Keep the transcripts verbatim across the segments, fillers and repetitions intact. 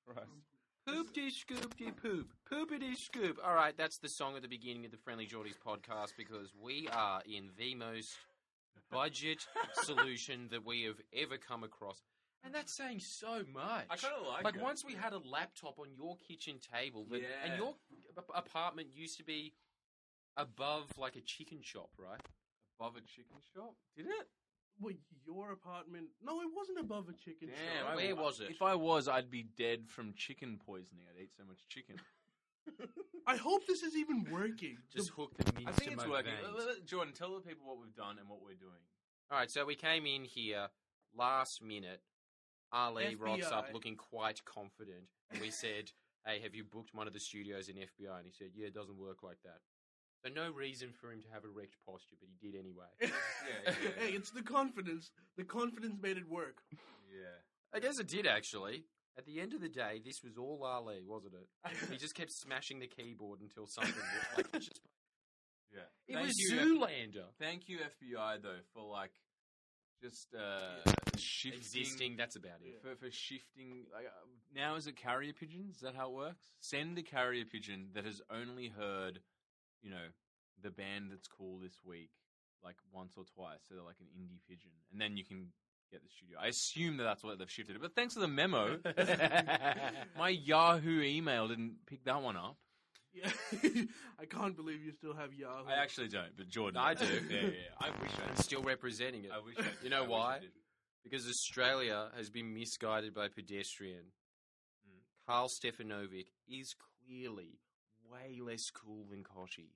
Christ. Poop-de scoop-de poop. Poopity scoop. All right, that's the song at the beginning of the Friendly Geordies podcast because we are in the most budget solution that we have ever come across. And that's saying so much. I kind of like, like it. once we had a laptop on your kitchen table, but, Yeah. and your a- apartment used to be above like a chicken shop, right? Above a chicken shop? Did it? Well, your apartment... No, it wasn't above a chicken Damn, shop. I- Where was it? If I was, I'd be dead from chicken poisoning. I'd eat so much chicken. I hope this is even working. Just The- hook the meat I think to it's my working. veins. Let- let- Jordan, tell the people what we've done and what we're doing. All right, so we came in here last minute. Ali F B I. rocks up looking quite confident. And we said, hey, have you booked one of the studios in F B I? And he said, yeah, it doesn't work like that. So no reason for him to have erect posture, but he did anyway. Yeah, yeah, yeah. Hey, it's the confidence. The confidence made it work. Yeah. I guess it did, actually. At the end of the day, this was all Ali, wasn't it? He just kept smashing the keyboard until something was like, just, Yeah. it Thank was you, Zoolander. Thank you, F B I, though, for, like, just uh, shifting. Existing, that's about it. For, for shifting. Like, uh, now is it carrier pigeon? Is that how it works? Send a carrier pigeon that has only heard, you know, the band that's cool this week, like, once or twice. So they're like an indie pigeon. And then you can get the studio. I assume that that's what they've shifted it. But thanks for the memo. My Yahoo email didn't pick that one up. Yeah. I can't believe you still have Yahoo. I actually don't, but Jordan. I do. Yeah, yeah. I wish I I'm did. still representing it. I wish I did. You know I wish I why? did. Because Australia has been misguided by pedestrian. Mm. Carl Stefanovic is clearly way less cool than Koshi.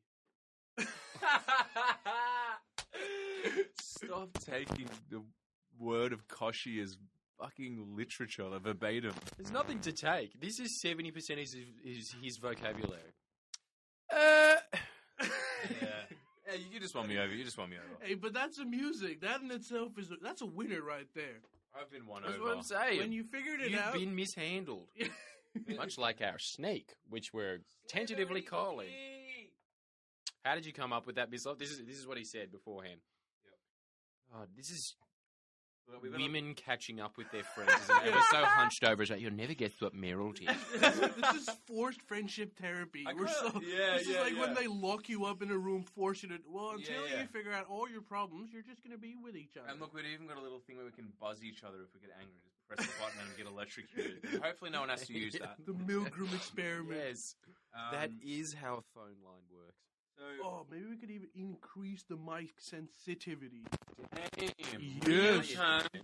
Stop taking the word of Koshi as fucking literature, like verbatim. There's nothing to take. This is seventy percent of his, his, his vocabulary. Uh, yeah. Yeah, you just won me over. You just won me over. Hey, but that's amusing. That in itself is a, that's a winner right there. I've been won That's over. what I'm saying. When you figured it You've out, been mishandled. Much like our snake, which we're tentatively calling. How did you come up with that, Bislov? This is this is what he said beforehand. Yep. Oh, this is Well, we've got a- women catching up with their friends. Isn't it? We're so hunched over. It's like, you'll never guess what Meryl did. this is forced friendship therapy. I We're kinda- so yeah, this yeah, is like when yeah. they lock you up in a room, force you to. Well, until Yeah, yeah. you figure out all your problems, you're just gonna be with each other. And look, we've even got a little thing where we can buzz each other if we get angry. Just press the button and get electrocuted. And hopefully no one has to use that. the Milgram experiment. Yes, Um, that is how a phone line works. So, Oh, maybe we could even increase the mic sensitivity. damn. Yes.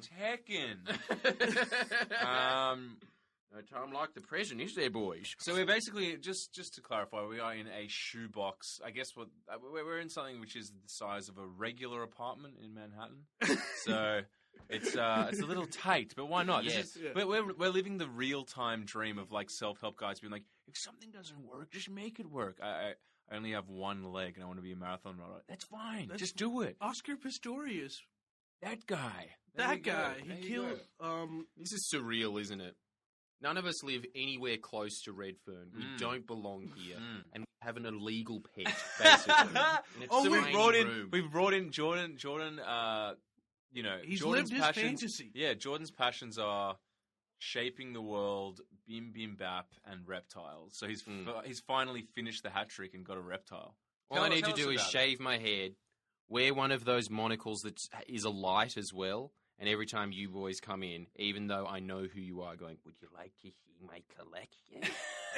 Tekken. um, No time like the present, is there, boys? so we're basically, just just to clarify, we are in a shoebox. I guess what uh, we're we're in something which is the size of a regular apartment in Manhattan. So it's uh, it's a little tight, but why not? This Yes. is- Yeah. We're, we're we're living the real time dream of like self help guys being like, if something doesn't work, just make it work. I, I I only have one leg and I want to be a marathon runner. That's fine. That's just do it. Oscar Pistorius, That guy. There you that go. guy, There he you killed. go. Um, This is surreal, isn't it? None of us live anywhere close to Redfern. We Mm. don't belong here, Mm. and we have an illegal pet, basically. in a Oh, we've tiny brought in. room. We've brought in Jordan. Jordan. Uh, you know, he's Jordan's lived his passions, fantasy. Yeah, Jordan's passions are shaping the world, bim bim bap, and reptiles. So he's Mm. f- he's finally finished the hat trick and got a reptile. All Tell- I need tell to us do is about it. shave my head, wear one of those monocles that is a light as well, and every time you boys come in, even though I know who you are, going, would you like to see my collection?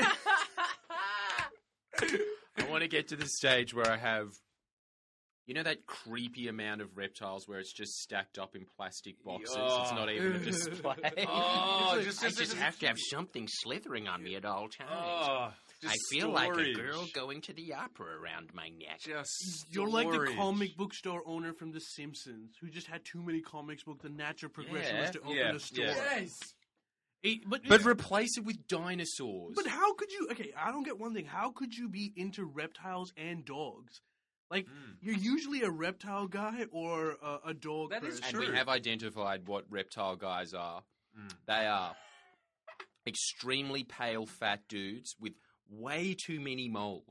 I want to get to the stage where I have, you know, that creepy amount of reptiles where it's just stacked up in plastic boxes. It's not even a display. Oh, It's just- I just- just just- have to have something slithering on me at all times. Oh, just I feel like a storage. girl going to the opera around my neck. Just You're like the storage. comic book store owner from The Simpsons, who just had too many comics books. The natural progression Yeah, was to open yeah, a store. yeah. Yes. Hey, but But replace it with dinosaurs. but how could you? Okay, I don't get one thing. How could you be into reptiles and dogs? Like Mm. you're usually a reptile guy or a, a dog That is person. and true. we have identified what reptile guys are. Mm. They are extremely pale, fat dudes with way too many moles.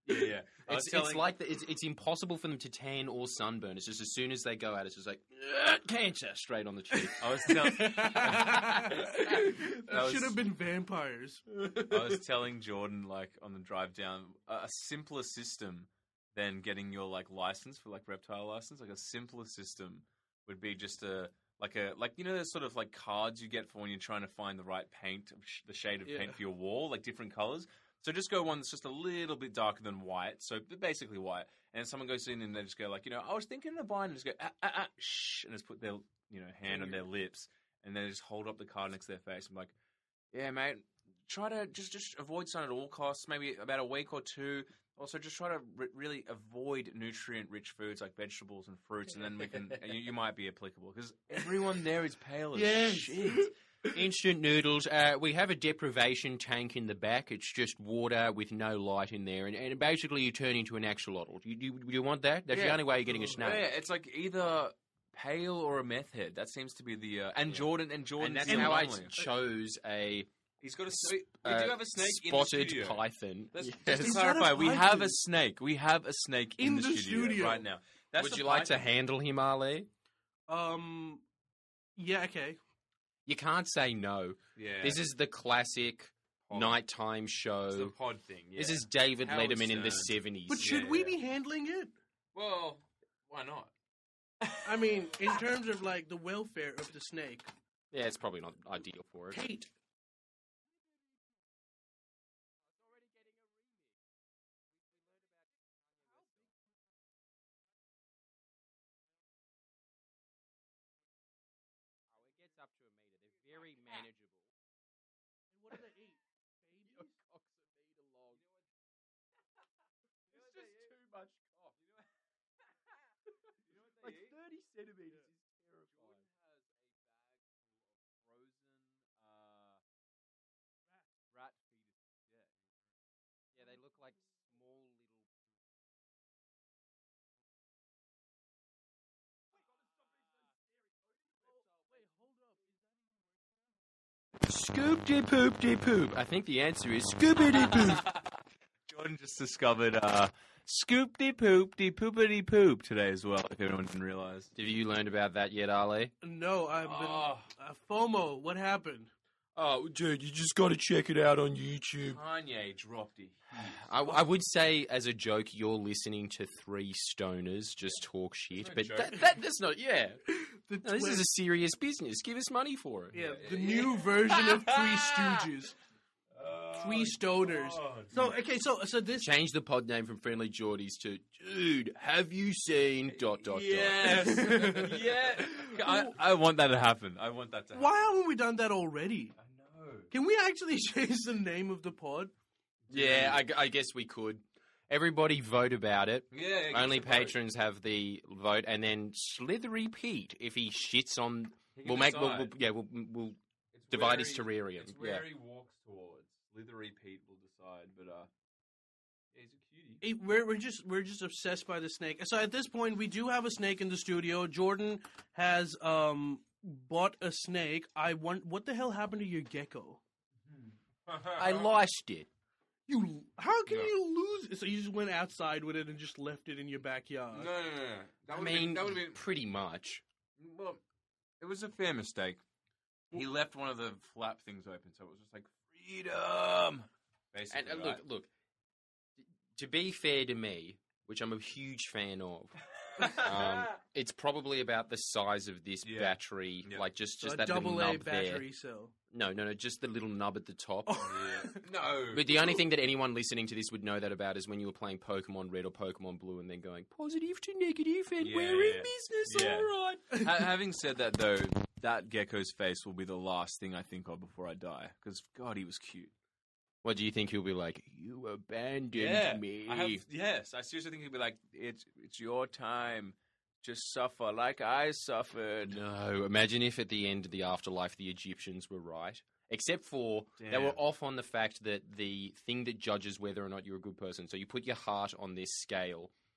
Yeah, yeah. I was It's, telling- it's like the, it's it's impossible for them to tan or sunburn. It's just as soon as they go out, it's just like "Ugh, cancer straight on the cheek. I was telling. That was- should have been vampires. I was telling Jordan, like, on the drive down, a, a simpler system than getting your, like, license for, like, reptile license. Like, a simpler system would be just a, like, a, like, you know, those sort of, like, cards you get for when you're trying to find the right paint, sh- the shade of Yeah. paint for your wall, like, different colors. So just go one that's just a little bit darker than white. So basically white. And someone goes in and they just go, like, you know, I was thinking of buying, and just go, ah, ah, ah, shh, and just put their, you know, hand on their lips, and then just hold up the card next to their face. I'm like, yeah, mate, try to just, just avoid sun at all costs, maybe about a week or two. Also, just try to re- really avoid nutrient-rich foods like vegetables and fruits, and then we can, you, you might be applicable, because everyone there is pale as Yes. shit. Instant noodles. Uh, we have a deprivation tank in the back. It's just water with no light in there, and, and basically you turn into an axolotl. You, you, you want that? That's the Yeah. only way you're getting a snake. Yeah, it's like either pale or a meth head. That seems to be the uh, and Jordan and Jordan. And that's seem how I lonely. chose a He's got a. We, we uh, do have a snake in the spotted studio. python. Let's, Yes. Just to Is that a clarify, we have a python? snake. We have a snake in, In the, the studio, studio. right now. That's Would the you like to python. handle him, Ali? Um, yeah, okay. You can't say no. Yeah, This is the classic pod. nighttime It's the show. pod thing. Yeah. This is David Howard Letterman in the Stern. seventies. But should Yeah, we yeah. be handling it? well, why not? I mean, in terms of like the welfare of the snake. Yeah, it's probably not ideal for it. Kate. Oh, it gets up to a meter. They're very manageable. What do they eat? Your cock's a meter long. It's just too much cock. Like thirty centimeters is terrifying. Jordan has a bag full of frozen uh, rat fetuses. Yeah. Yeah, they look like small little. Scoop de poop de poop. I think the answer is scoopity poop. Jordan just discovered uh, scoop de poop de poopity poop today as well. If everyone didn't realize. Have you learned about that yet, Ali? No, I've been Oh, uh, FOMO. What happened? Oh, dude, you just got to check it out on YouTube. Kanye dropped it. I, I would say, as a joke, you're listening to three stoners just talk shit, no but joke. that, that, that's not. Yeah, The no, this twi- is a serious business. Give us money for it. yeah, Yeah, the yeah. new version of Three Stooges. Oh, Three stoners. God. So okay, so so this Change the pod name from Friendly Geordies to Dude. Have you seen dot dot Yes. dot? yeah. I, I want that to happen. I want that to happen. why haven't we done that already? I know. Can we actually change the name of the pod? Yeah, I, I guess we could. Everybody vote about it. Yeah. yeah, give Only us a vote. patrons have the vote, and then Slithery Pete, if he shits on, He can we'll make, we'll, decide. we'll, yeah, we'll, we'll It's divide where his he- terrarium, It's where yeah. he walks towards. Slithery Pete will decide, but uh, yeah, he's a cutie. It- we're we're just we're just obsessed by the snake. So at this point, we do have a snake in the studio. Jordan has um bought a snake. I want. What the hell happened to your gecko? I lost it. You how can Yeah. you lose it? So you just went outside with it and just left it in your backyard? No, no, no, no. That I would mean, been, that would have been. pretty much. Well, it was a fair mistake. He left one of the flap things open, so it was just like freedom. Basically, And uh, right? look, look. To be fair to me, which I'm a huge fan of, um, it's probably about the size of this Yeah. battery, Yeah. like just So just a that little double A nub there. battery cell. No, no, no, just the little nub at the top. Yeah. No, But the only thing that anyone listening to this would know that about is when you were playing Pokemon Red or Pokemon Blue and then going positive to negative and Yeah, we're in yeah. business, Yeah. all right. Ha- having said that, though, that gecko's face will be the last thing I think of before I die. Because God, he was cute. What do you think he'll be like? You abandoned me. I have, yes, I seriously think he'd be like, "It's it's your time, just suffer like I suffered." No, imagine if at the end of the afterlife the Egyptians were right. Except for they Damn. were off on the fact that the thing that judges whether or not you're a good person. So you put your heart on this scale,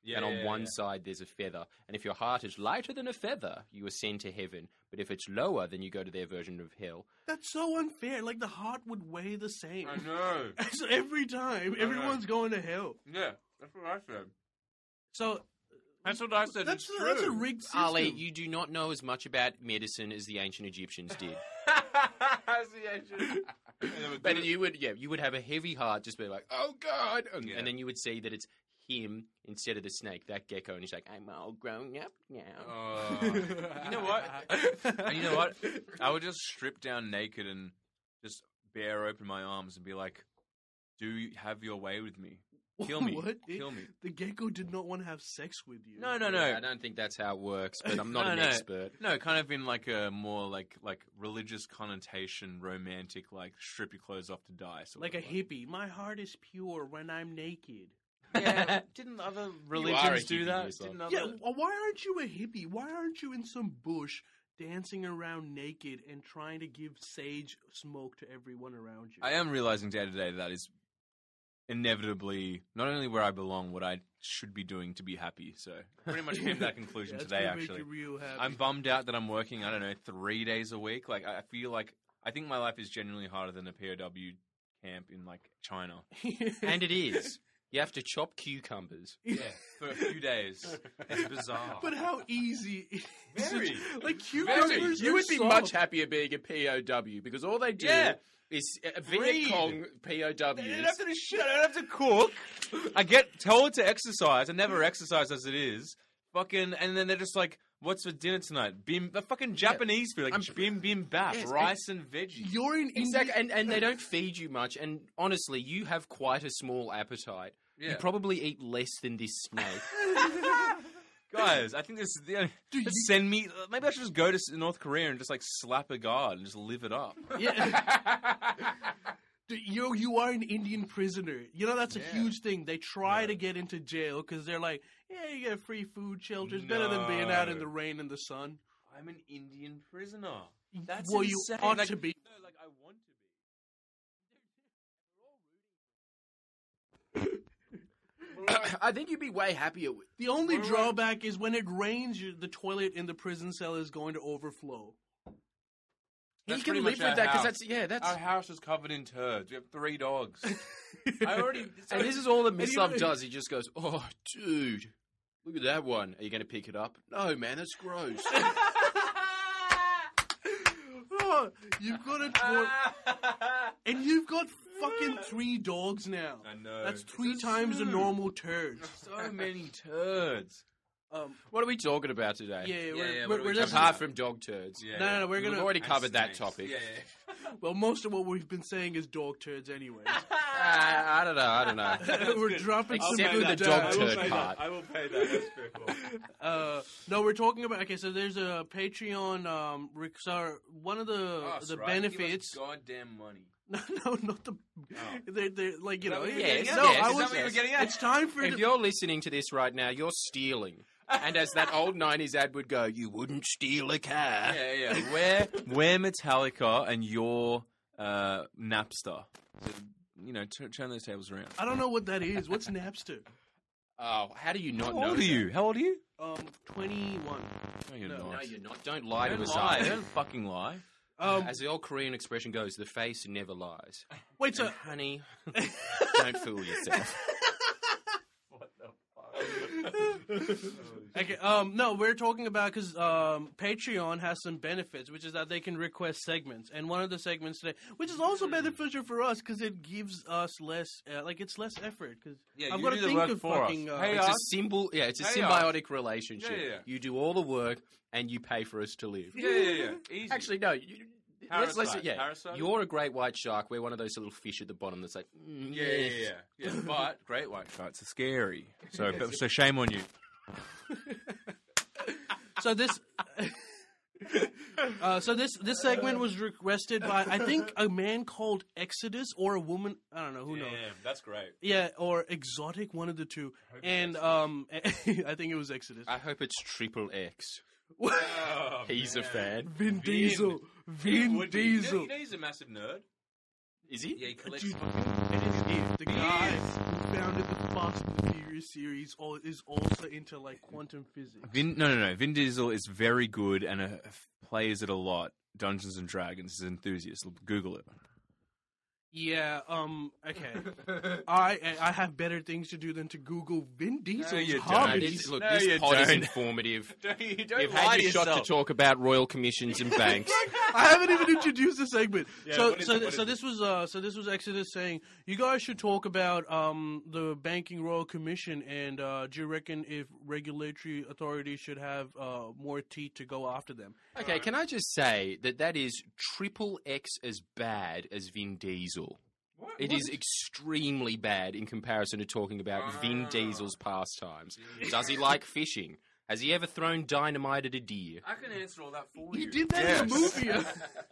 Yeah, and on yeah, one yeah. side there's a feather. And if your heart is lighter than a feather, you ascend to heaven. But if it's lower, then you go to their version of hell. That's so unfair. Like the heart would weigh the same. I know. So every time, I know. everyone's going to hell. Yeah, that's what I said. So That's what I said. that's it's a, that's a true. rigged system. Ali, you do not know as much about medicine as the ancient Egyptians did. That's the ancient. But you would, yeah, you would have a heavy heart, just be like, "Oh God," and, Yeah. and then you would see that it's him instead of the snake, that gecko, and he's like, "I'm all grown up now." Oh. You know what? And you know what? I would just strip down naked and just bare open my arms and be like, "Do you have your way with me? Kill me. What? Kill me." The gecko did not want to have sex with you. No, no, Yeah, no. I don't think that's how it works, but I'm not No, an no. expert. No, kind of in like a more like like religious connotation, romantic, like strip your clothes off to die. Sort Like a of hippie. My heart is pure when I'm naked. Yeah. Didn't other are a religions do hippie that? yourself. Didn't other... Yeah, w- why aren't you a hippie? Why aren't you in some bush dancing around naked and trying to give sage smoke to everyone around you? I am realizing day to day that is inevitably not only where I belong, what I should be doing to be happy. So pretty much came to that conclusion Yeah, it's today. gonna make Actually, you real happy. I'm bummed out that I'm working. I don't know, three days a week. Like I I feel like I think my life is genuinely harder than a P O W camp in like China. And it is. You have to chop cucumbers. Yeah, for a few days. It's bizarre. But how easy is Very. it? Like Very. cucumbers You are would be soft. much happier being a P O W because all they do Yeah. is uh, Breed. Viet Cong P O I don't Ws. have to do shit. I don't have to cook. I get told to exercise. I never exercise as it is. Fucking, and then they're just like, "What's for dinner tonight?" Bim, the fucking Japanese food, like I'm- bim bim bap, Yes, rice and, veggies. You're in Exactly, India. and, and they don't feed you much. And honestly, you have quite a small appetite. You Yeah. probably eat less than this snake. Guys, I think this is the only. Dude, just you- send me. Maybe I should just go to S- North Korea and just like slap a guard and just live it up. Yeah. Dude, you you are an Indian prisoner. You know that's a Yeah. huge thing. They try Yeah. to get into jail because they're like, yeah, you get free food, shelter. It's better than being out in No. the rain and the sun. I'm an Indian prisoner. That's well, insane. you ought Like- to be. No, like I want to be. I think you'd be way happier with. The only We're right. drawback is when it rains, you, the toilet in the prison cell is going to overflow. He That's can pretty live much our with that because house. that's yeah, that's. Our house is covered in turds. We have three dogs. I already. And this is all that And you Mislav know- does. He just goes, "Oh, dude, look at that one. Are you going to pick it up?" No, man, that's gross. Oh, you've got a toilet, and you've got fucking three dogs now. I know. That's three It's times the true. normal turds. So many turds. Um, What are we talking about today? yeah, Yeah, we're, yeah, we're, what are we we're talking just, Apart from dog turds. Yeah. No, no, no, we're We've gonna. already And covered that snakes. topic. Yeah, yeah. Well, most of what we've been saying is dog turds, anyway. Ah, I don't know. I don't know. We're dropping some Except good with the dad. dog I will turd pay part. that. I will pay that. That's fair call. Uh, no, we're talking about. Okay, so there's a Patreon. Um, rec- so one of the Oh, the that's right. benefits. Give us goddamn money. No, no, not the. They're, they're like you Is that know. what you're yeah, getting yeah, at? no, Yes, I is was. that what you were getting at? It's time for. If the- you're listening to this right now, you're stealing. And as that old nineties ad would go, you wouldn't steal a car. Yeah, yeah. We're we're Metallica and you're uh, Napster. So, you know, t- turn those tables around. I don't know what that is. What's Napster? Oh, how do you not How know old are that? you? How old are you? Um, twenty-one. No, you're No, not. No, you're not. Don't lie to Don't us. lie. either. Don't fucking lie. Um, As the old Korean expression goes, the face never lies. wait, so And honey, don't fool yourself. What the fuck? okay, um, no, we're talking about because um, Patreon has some benefits, which is that they can request segments, and one of the segments today, which is also beneficial for us because it gives us less, uh, like it's less effort. Because Yeah, I've you got to do the think work of for us. fucking. Uh, Hey, It's a us? symbol. Yeah, it's a Hey, symbiotic relationship. Yeah, yeah. You do all the work, and you pay for us to live. Yeah, yeah, yeah. Easy. Actually, no. You, let's, let's, Parasite. yeah, Parasite? you're a great white shark. We're one of those little fish at the bottom that's like, mm, yeah, yeah, yes. yeah, yeah. But great white sharks are scary. So, but, so shame on you. so this. Uh, so this this segment was requested by I think a man called Exodus or a woman I don't know who knows that's great. yeah or Exotic one of the two hope and it's um I think it was Exodus. I hope it's Triple X. Oh, He's a fan. Vin Diesel. He Vin would be. You know- Diesel. You know he's a massive nerd. Is he? Yeah, he collects. Dude, fucking- and it's if the He guy is. who founded the Fast and the Furious series al- is also into like quantum physics. Vin, no, no, no. Vin Diesel is very good and uh, plays it a lot. Dungeons and Dragons is an enthusiast. Google it. Yeah, um, okay. I I have better things to do than to Google Vin Diesel's you don't. No, hobbies. this, look, No, this you pod is don't. informative. Don't, you don't You've had your shot to talk about royal commissions and banks. I haven't even introduced the segment. Yeah, so what is so it? th- What so is this was uh so this was Exodus saying you guys should talk about um the Banking Royal Commission and uh do you reckon if regulatory authorities should have uh more teeth to go after them? Okay, can I just say that that is triple X as bad as Vin Diesel. What? It is extremely bad in comparison to talking about Vin Ah. Diesel's pastimes. Does he like fishing? Has he ever thrown dynamite at a deer? I can answer all that for He you. did that Yes. in the movie.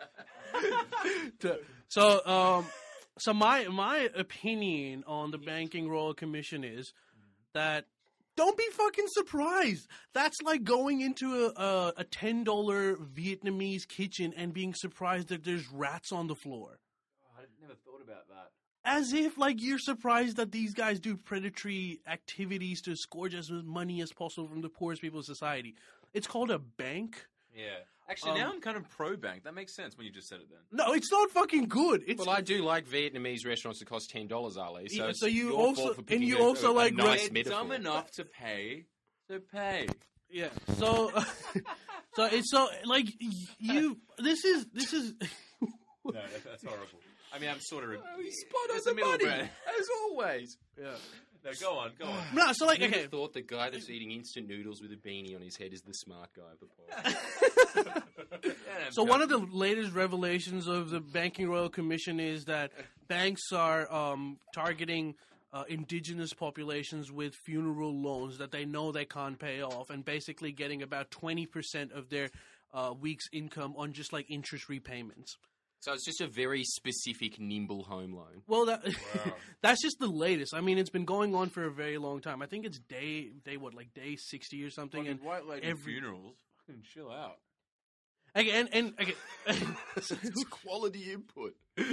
so um so my my opinion on the Banking Royal Commission is that don't be fucking surprised. That's like going into a a, a ten dollar Vietnamese kitchen and being surprised that there's rats on the floor. I never thought about that. As if, like, you're surprised that these guys do predatory activities to scourge as much money as possible from the poorest people in society. It's called a bank. Yeah. Actually, Um, now I'm kind of pro bank. That makes sense when you just said it then. No, it's not fucking good. It's Well, I do like Vietnamese restaurants that cost ten dollars, Ali. So, Yeah, it's so you your also- fault for and picking you a- also a, like a nice red- metaphor. Dumb enough to pay, so pay. yeah. So, so it's so like y- you. This is this is. No, that's, that's horrible. I mean, I'm sort of. Oh, he's spot on It's the a middle money, ground. as always. Yeah. No, go on, go on. No, so like I never okay. thought the guy that's eating instant noodles with a beanie on his head is the smart guy of the pod. So one of the latest revelations of the Banking Royal Commission is that banks are um, targeting uh, indigenous populations with funeral loans that they know they can't pay off, and basically getting about twenty percent of their uh, week's income on just like interest repayments. So it's just a very specific, nimble home loan. Well, that Wow. that's just the latest. I mean, it's been going on for a very long time. I think it's day day what like day sixty or something. Fucking And white lady every- funerals. Fucking chill out. again, and, and okay. It's quality input.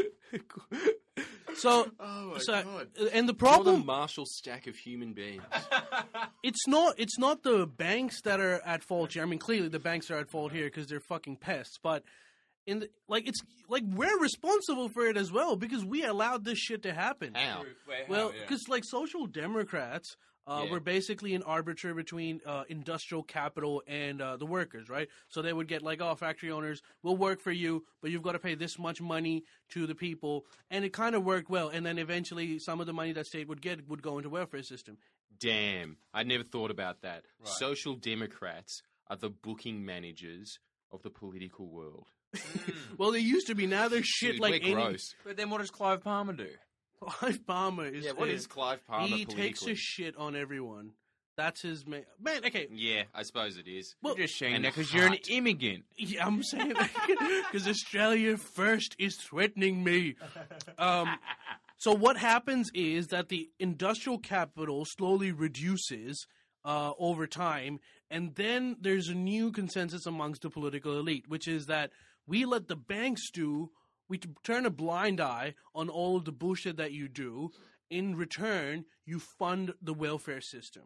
so Oh my so god. and the You're the problem Marshall stack of human beings. it's not it's not the banks that are at fault here. I mean, clearly the banks are at fault here because they're fucking pests. But in the, like it's like we're responsible for it as well because we allowed this shit to happen. How? Wait, Well, how? Yeah. because like social democrats uh, Yeah. were basically an arbiter between uh, industrial capital and uh, the workers, right? So they would get like, oh, factory owners will work for you, but you've got to pay this much money to the people, and it kind of worked well. And then eventually, some of the money that state would get would go into welfare system. Damn. I never thought about that. Right. Social democrats are the booking managers of the political world. Well, they used to be. Now they're shit Dude, like we're any. gross. But then what does Clive Palmer do? Clive Palmer is. Yeah, what uh, is Clive Palmer He politically? takes a shit on everyone. That's his main. Man, okay. Yeah, I suppose it is. Well, You're just saying and that because you're an hot. immigrant. Yeah, I'm saying because Australia first is threatening me. Um, so what happens is that the industrial capital slowly reduces uh, over time, and then there's a new consensus amongst the political elite, which is that we let the banks do, we t- turn a blind eye on all of the bullshit that you do. In return, you fund the welfare system.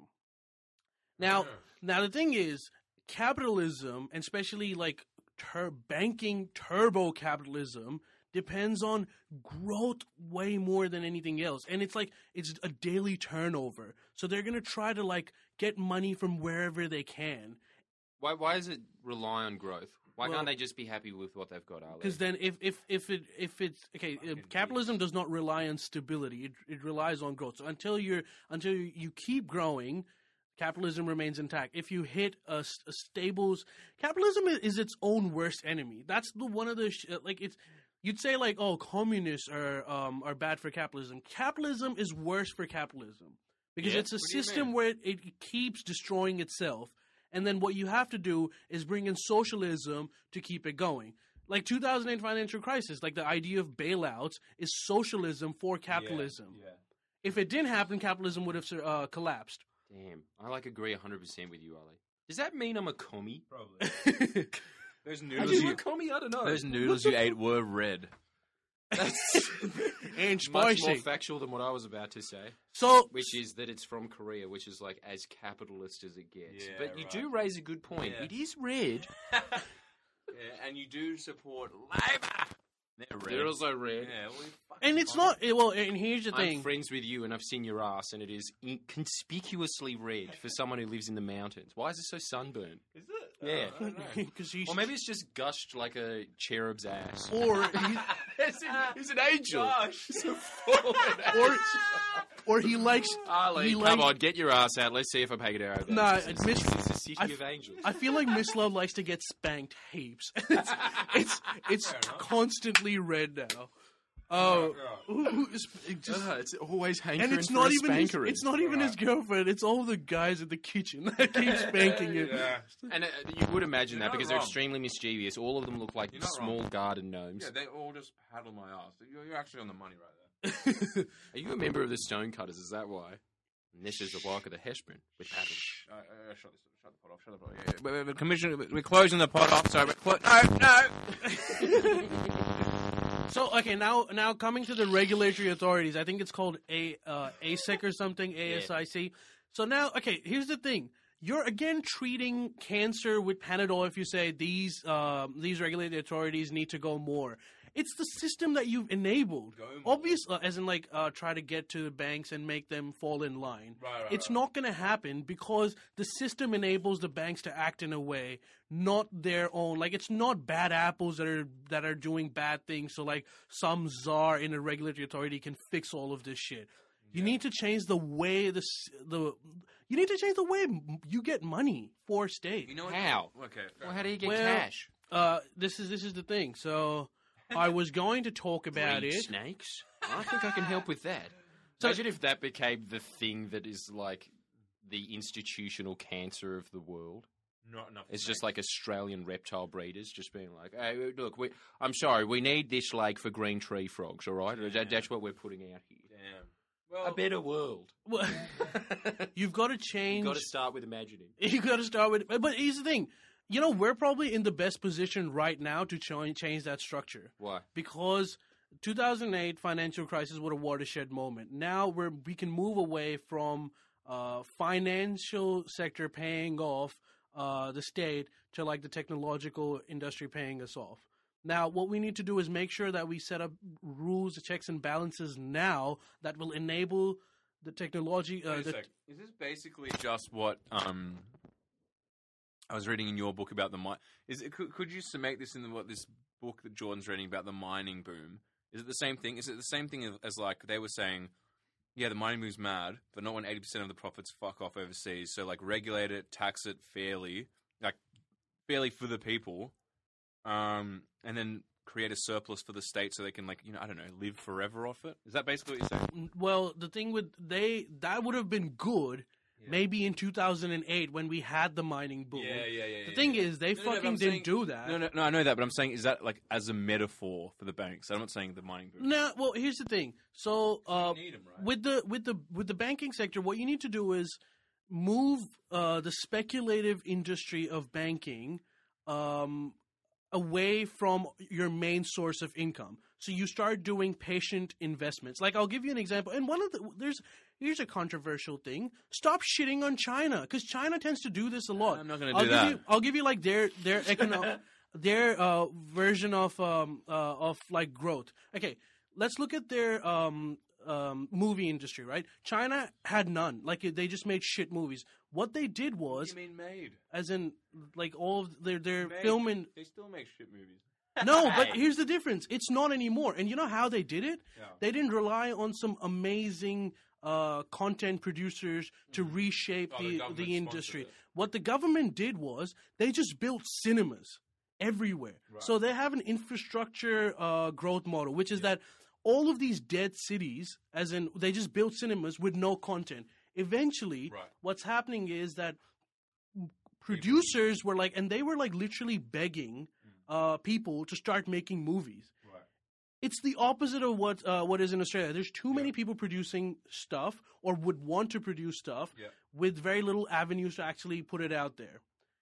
Now, now the thing is, capitalism, and especially like tur- banking turbo capitalism, depends on growth way more than anything else, and it's like it's a daily turnover. So they're gonna try to like get money from wherever they can, Why, why does it rely on growth? Why Well- can't they just be happy with what they've got, Ali? because then if if if it if it's okay, uh, capitalism does not rely on stability; it it relies on growth. So until you're until you keep growing, capitalism remains intact. If you hit a, s- a stables, capitalism is, is its own worst enemy. That's the one of the sh- like it's. You'd say like, oh, communists are um, are bad for capitalism. Capitalism is worse for capitalism because Yeah? it's a What do you system mean? where it, it keeps destroying itself, and then what you have to do is bring in socialism to keep it going. Like two thousand eight financial crisis, like the idea of bailouts is socialism for capitalism. Yeah. If it didn't happen, capitalism would have uh, collapsed. Damn, I like agree one hundred percent with you, Ali. Does that mean I'm a commie? Probably. Those Are noodles you you, a commie? I don't know. those noodles you ate were red. That's and much spicy. more factual than what I was about to say, So, which is that it's from Korea, which is like as capitalist as it gets. Yeah, but you right. do raise a good point. Yeah. It is red. Yeah, and you do support Labour. They're red. They're also red. Yeah, well, you fucking and it's fine. not eh, well. And here's the I'm thing. friends with you, and I've seen your ass, and it is inconspicuously red for someone who lives in the mountains. Why is it so sunburned? Is it? Yeah. Oh, I don't know. Because he's Or maybe it's just gushed like a cherub's ass. or he, He's an angel. Gosh. He's a fallen or angel. or he likes. Ali, he come likes- on, get your ass out. Let's see if I pay it out. Nah, it's, Miss- it's a city I- of angels. I feel like Miss Love likes to get spanked heaps. it's it's, it's Fair enough. constantly red now. Oh, who- who is- it just- Ah, it's always hankering and it's for not a even his, spankery. it's not even his girlfriend. It's all the guys in the kitchen that keep spanking him. Yeah. And uh, you would imagine You're that not because they're wrong. extremely mischievous. All of them look like You're not small garden gnomes. Yeah, they all just paddle my ass. You're, you're actually on the money right there. Are you a member of the Stonecutters? Is that why? And this is the work of the Heshburn with paddles. Uh, uh, shut, this, shut the pot off. Shut the pot off. Yeah, yeah. We're, we're, commission, we're closing the pot off. Sorry, we're clo- no, no. So okay, now now coming to the regulatory authorities, I think it's called a uh, A S I C or something, A S I C. So now, okay, here's the thing: you're again treating cancer with Panadol if you say these um, these regulatory authorities need to go more. It's the system that you've enabled. Go more. Obviously, as in like uh, try to get to the banks and make them fall in line. Right, right, it's right. not going to happen because the system enables the banks to act in a way, not their own. Like it's not bad apples that are that are doing bad things. So like some czar in a regulatory authority can fix all of this shit. You need to change the way the s- the you need to change the way m- you get money for state. You know what? How? Okay. fair Well, how do you get Well, cash? Uh, this is this is the thing. So I was going to talk about Breed it. snakes? I think I can help with that. So- Imagine if that became the thing that is like the institutional cancer of the world. Not enough. It's just like Australian reptile breeders just being like, hey, look, we, I'm sorry, we need this lake for green tree frogs, all right? That, that's what we're putting out here. Damn. Well, A better world. Well, you've got to change. You've got to start with imagining. You got to start with. But here's the thing. You know, we're probably in the best position right now to ch- change that structure Why? because two thousand eight financial crisis was a watershed moment. Now we're we can move away from uh, financial sector paying off uh, the state to like the technological industry paying us off. Now, what we need to do is make sure that we set up rules, checks, and balances now that will enable the technology. Uh, Wait a the, sec. Is this basically just what um I was reading in your book about the mine? Is it could, could you summate this in the, what this book that Jordan's reading about the mining boom? Is it the same thing? Is it the same thing as, as like they were saying? Yeah, the mining boom's mad, but not when eighty percent of the profits fuck off overseas. So like regulate it, tax it fairly, like fairly for the people, um, and then create a surplus for the state so they can like you know I don't know live forever off it. Is that basically what you're saying? well, the thing with they that would have been good. Yeah. Maybe in two thousand eight when we had the mining boom. Yeah, yeah, yeah. The yeah, thing yeah. is, they No, no, but fucking I'm didn't saying- do that. No, no, no, I know that, but I'm saying is that like as a metaphor for the banks? I'm not saying the mining boom. No, well, here's the thing. So, uh, You need 'em, right? with the with the with the banking sector, what you need to do is move uh, the speculative industry of banking um, away from your main source of income. So you start doing patient investments. Like I'll give you an example. And one of the there's here's a controversial thing. Stop shitting on China because China tends to do this a lot. I'm not gonna I'll do give that. You, I'll give you like their their economic their uh, version of um uh, of like growth. Okay, let's look at their um um movie industry. Right, China had none. Like they just made shit movies. What they did What was, do you mean made? as in like all of their their Made. film and They still make shit movies. no, but here's the difference. It's not anymore. And you know how they did it? Yeah. They didn't rely on some amazing uh, content producers to reshape Oh, the the, government the sponsored industry. it. What the government did was they just built cinemas everywhere. Right. So they have an infrastructure uh, growth model, which is that all of these dead cities, as in they just built cinemas with no content. Eventually, Right. what's happening is that producers were like, and they were like literally begging uh, people to start making movies. Right. It's the opposite of what uh, what is in Australia. There's too many Yeah. people producing stuff or would want to produce stuff Yeah. with very little avenues to actually put it out there.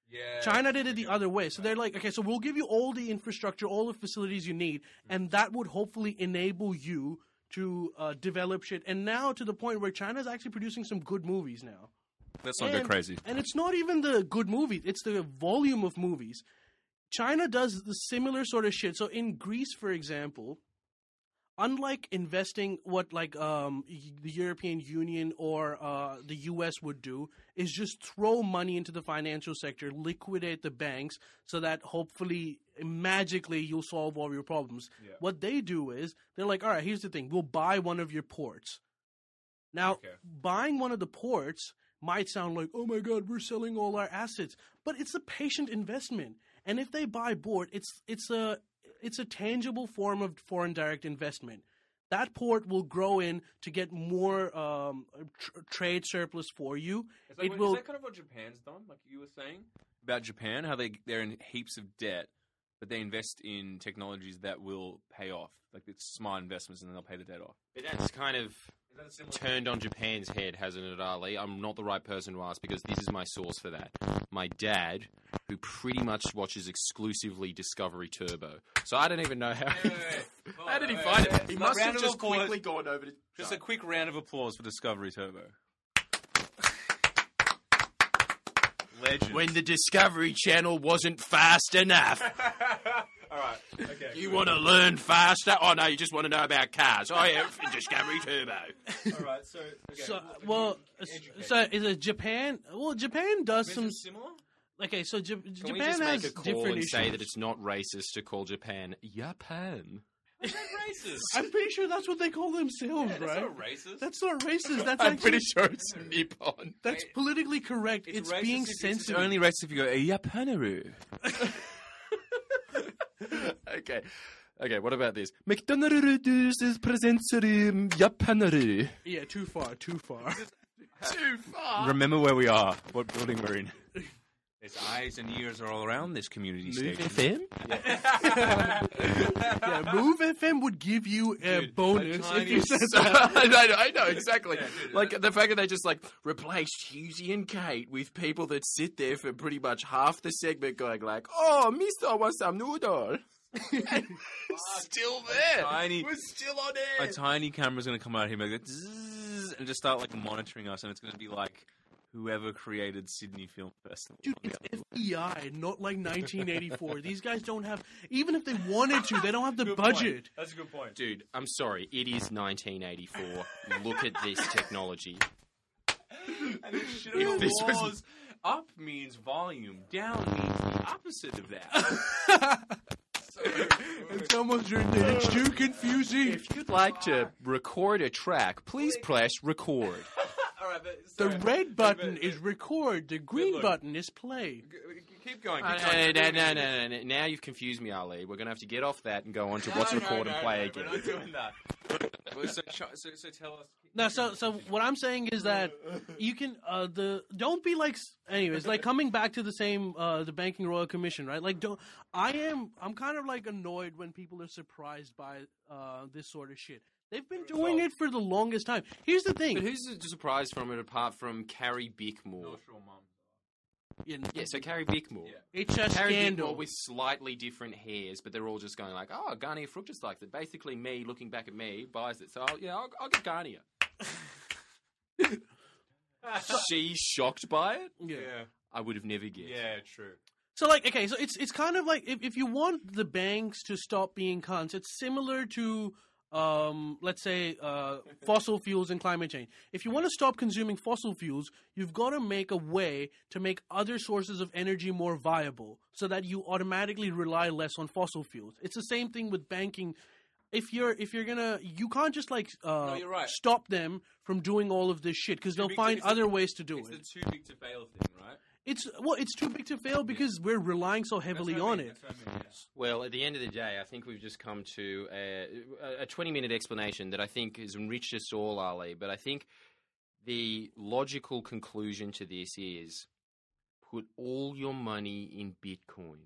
Yeah. China did it the other way. So they're like, okay, so we'll give you all the infrastructure, all the facilities you need, and that would hopefully enable you to uh, develop shit. And now to the point where China's actually producing some good movies now. Let's not and, go crazy. And it's not even the good movies; it's the volume of movies. China does the similar sort of shit. So in Greece, for example, unlike investing what like um, the European Union or uh, the U S would do, is just throw money into the financial sector, liquidate the banks, so that hopefully magically you'll solve all your problems. Yeah. What they do is they're like, all right, here's the thing: we'll buy one of your ports. Now, Okay. buying one of the ports might sound like, oh my God, we're selling all our assets, but it's a patient investment. And if they buy port, it's it's a it's a tangible form of foreign direct investment. That port will grow in to get more um, tr- trade surplus for you. Is that, It what- will. is that kind of what Japan's done, like you were saying? About Japan, how they, they're in heaps of debt, but they invest in technologies that will pay off. Like it's smart investments and then they'll pay the debt off. But that's kind of Is that a similar turned on Japan's head, hasn't it, Ali? I'm not the right person to ask because this is my source for that. My dad, who pretty much watches exclusively Discovery Turbo. So I don't even know how. Wait, wait, wait. Hold How did he on, find wait, it? wait. He A must round have of just applause. quickly gone over to. Just a quick round of applause for Discovery Turbo. Legend. When the Discovery Channel wasn't fast enough. All right. Okay. You want to learn faster? Oh no, you just want to know about cars. Oh yeah, Discovery Turbo. All right. So. Okay. So, well, so is it Japan? Well, Japan does some. similar. Okay, so J- Can Japan we just has make a call different and issues. say that it's not racist to call Japan Japan? That's not racist. I'm pretty sure that's what they call themselves, Yeah, that's right? not racist. That's not racist. That's I'm actually, pretty sure it's Nippon. that's politically correct. It's, racist being if it's- sensitive. It's only racist if you go Japanaru. Okay. Okay, what about this? McDonald's is presenter Japaner. Yeah, too far, too far. Too far. Remember where we are. What building we're in. There's eyes and ears are all around this community Move station. F M? Yeah, Move F M would give you a Dude, bonus a if tiny- you said that. I know, I know, exactly. Yeah, dude, like the fact that they just like replaced Husey and Kate with people that sit there for pretty much half the segment going like, oh, Mister wants some noodle. Still there. Tiny- We're still on air. A tiny camera's going to come out here and, go, "Zzz," and just start like monitoring us, and it's going to be like whoever created Sydney Film Festival. Dude, it's F B I, not like nineteen eighty-four. These guys don't have, even if they wanted to, they don't have the Good budget. point. That's a good point. Dude, I'm sorry. It is nineteen eighty-four. Look at this technology. And the shit If of this the was- laws, up means volume, down means the opposite of that. It's almost written that it's too confusing. If you'd like to record a track, please press record. All right, but, The sorry. red button But- is record. The green look. button is play. Keep going. Uh, Keep going. no, no, no, no, no. Now you've confused me, Ali. We're going to have to get off that and go on to what's No, record no, and no, play no, again. We're not doing that. Well, so, ch- so, so tell us. No, so so what I'm saying is that you can uh the don't be like s- anyways like coming back to the same uh the Banking Royal Commission, right? Like don't I am I'm kind of like annoyed when people are surprised by uh this sort of shit. They've been doing it for the longest time. Here's the But thing. who's surprised from it apart from Carrie Bickmore? North Shore Mum. Yeah, Yeah, so Carrie Bickmore. Yeah. It's a Carrie scandal. Bickmore with slightly different hairs, but they're all just going like, oh, Garnier Fructus likes it. Basically, me looking back at me buys it. So, I'll, yeah, I'll, I'll get Garnier. She's shocked by it? yeah. Yeah. I would have never guessed. Yeah, true. So like okay, so it's it's kind of like if if you want the banks to stop being cunts, it's similar to um let's say uh fossil fuels and climate change. If you want to stop consuming fossil fuels, you've got to make a way to make other sources of energy more viable so that you automatically rely less on fossil fuels. It's the same thing with banking. If you're if you're gonna you can't just like uh No, you're right. stop them from doing all of this shit because they'll big to- find it's the- other ways to do It's it. the too big to fail thing, right? It's well, it's too big to fail because we're relying so heavily That's what I on mean, it. that's what I mean, yeah. Well, at the end of the day, I think we've just come to a, a twenty-minute explanation that I think has enriched us all, Ali. But I think the logical conclusion to this is put all your money in Bitcoin.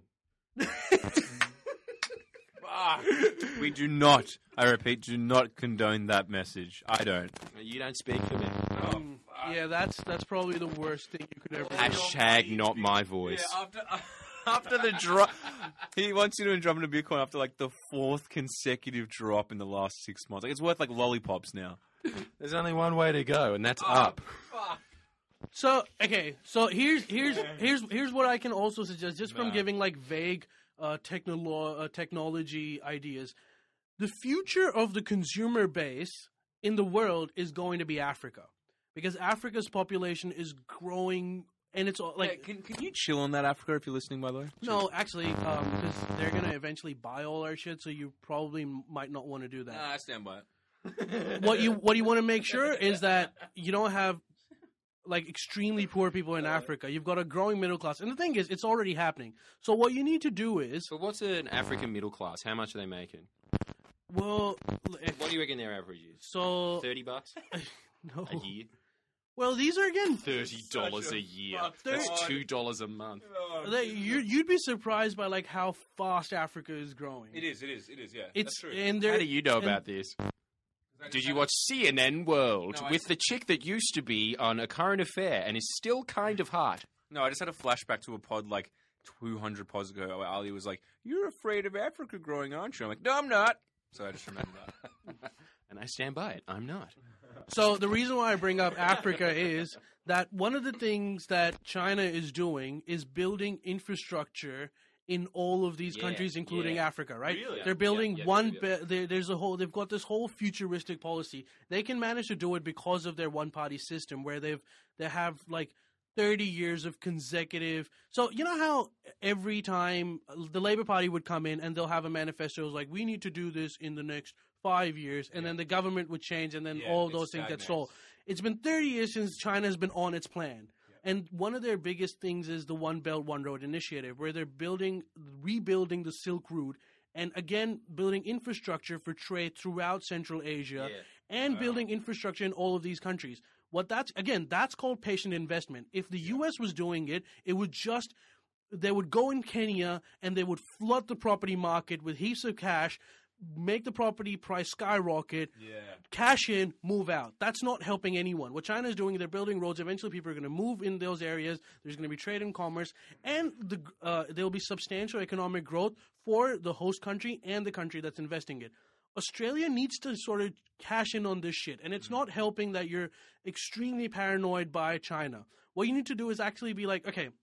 Ah, we do not, I repeat, do not condone that message. I don't. You don't speak for me. Oh, Mm. fuck. Yeah, that's that's probably the worst thing you could ever do. Hashtag not my voice. Yeah, after after the drop, he wants you to drop into Bitcoin after like the fourth consecutive drop in the last six months. Like it's worth like lollipops now. There's only one way to go, and that's Oh, up. Fuck. So okay, so here's here's here's here's what I can also suggest, just from Nah. giving like vague uh, technolo- uh, technology ideas. The future of the consumer base in the world is going to be Africa, because Africa's population is growing, and it's all, like Like, can can you chill on that, Africa? If you're listening, by the way. no, actually, um, because they're gonna eventually buy all our shit, so you probably m- might not want to do that. Nah, I stand by it. what you what you want to make sure is that you don't have like extremely poor people in Africa. You've got a growing middle class, and the thing is, it's already happening. So what you need to do is, But what's an African middle class? How much are they making? well, if, What do you reckon their average is? so Thirty bucks no. a year. Well, these are again. Thirty dollars Such a a year. fuck That's god. two dollars a month. They, you, you'd be surprised by like how fast Africa is growing. It is. It is. It is. Yeah. It's That's true. and How they're do you know and- about this? Did you watch C N N World No, I- with the chick that used to be on A Current Affair and is still kind of hot? No, I just had a flashback to a pod like two hundred pods ago where Ali was like, "You're afraid of Africa growing, aren't you?" I'm like, "No, I'm not." So I just remember that. And I stand by it. I'm not. So the reason why I bring up Africa is that one of the things that China is doing is building infrastructure in all of these Yeah, countries, including yeah. Africa, right? Really? They're building Yeah, yeah, one. yeah, Be- there- there's a whole. They've got this whole futuristic policy. They can manage to do it because of their one-party system, where they've they have like thirty years of consecutive. So you know how every time the Labour Party would come in and they'll have a manifesto like, we need to do this in the next five years, and then the government would change, and then Yeah, all it those things get stagnates. stalled. It's been thirty years since China has been on its plan. And one of their biggest things is the One Belt, One Road initiative, where they're building, rebuilding the Silk Route, and again, building infrastructure for trade throughout Central Asia, Yeah. and building infrastructure in all of these countries. What that's, again, that's called patient investment. If the U S was doing it, it would just, they would go in Kenya, and they would flood the property market with heaps of cash, make the property price skyrocket, Yeah. cash in, move out. That's not helping anyone. What China is doing, they're building roads. Eventually, people are going to move in those areas. There's going to be trade and commerce, and the uh, there will be substantial economic growth for the host country and the country that's investing it. Australia needs to sort of cash in on this shit, and it's not helping that you're extremely paranoid by China. What you need to do is actually be like, okay,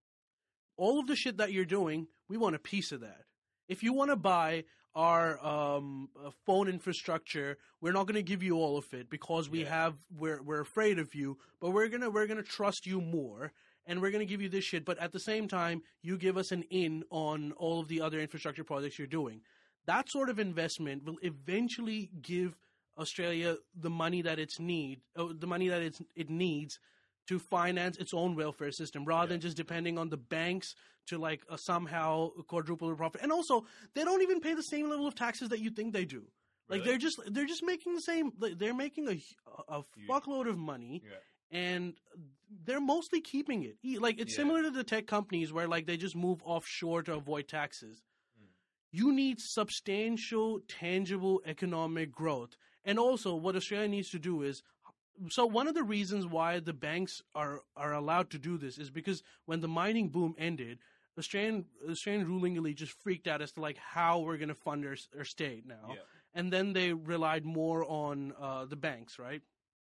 all of the shit that you're doing, we want a piece of that. If you want to buy our um, uh, phone infrastructure, we're not going to give you all of it because we Yeah. have we're we're afraid of you, but we're gonna we're gonna trust you more, and we're gonna give you this shit. But at the same time, you give us an in on all of the other infrastructure projects you're doing. That sort of investment will eventually give Australia the money that it's need, uh, the money that it's, it needs to finance its own welfare system, rather than just depending on the banks to like uh, somehow quadruple their profit. And also, they don't even pay the same level of taxes that you think they do. Like Really? they're just they're just making the same. Like, they're making a a fuckload of money, Yeah. and they're mostly keeping it. E- Like it's Yeah. similar to the tech companies where like they just move offshore to avoid taxes. Hmm. You need substantial, tangible economic growth. And also, what Australia needs to do is, so one of the reasons why the banks are, are allowed to do this is because when the mining boom ended, Australian Australian ruling elite just freaked out as to like how we're going to fund our, our state now, Yeah. and then they relied more on uh, the banks, right?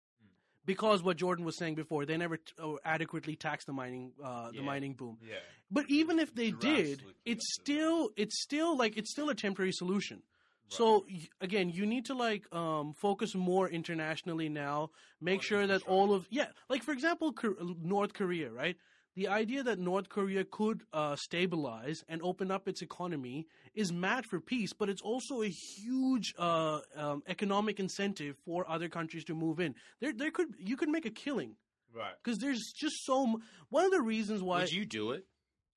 Because what Jordan was saying before, they never t- uh, adequately taxed the mining uh, the Yeah. mining boom. Yeah. But even if they did, Drastically it's expensive. still it's still like it's still a temporary solution. So y- again, you need to like um, focus more internationally now. Make On sure that all of yeah, like for example, Kor- North Korea, right? The idea that North Korea could uh, stabilize and open up its economy is mad for peace, but it's also a huge uh, um, economic incentive for other countries to move in. There, there could you could make a killing Right. because there's just so. M- One of the reasons why Would you do it?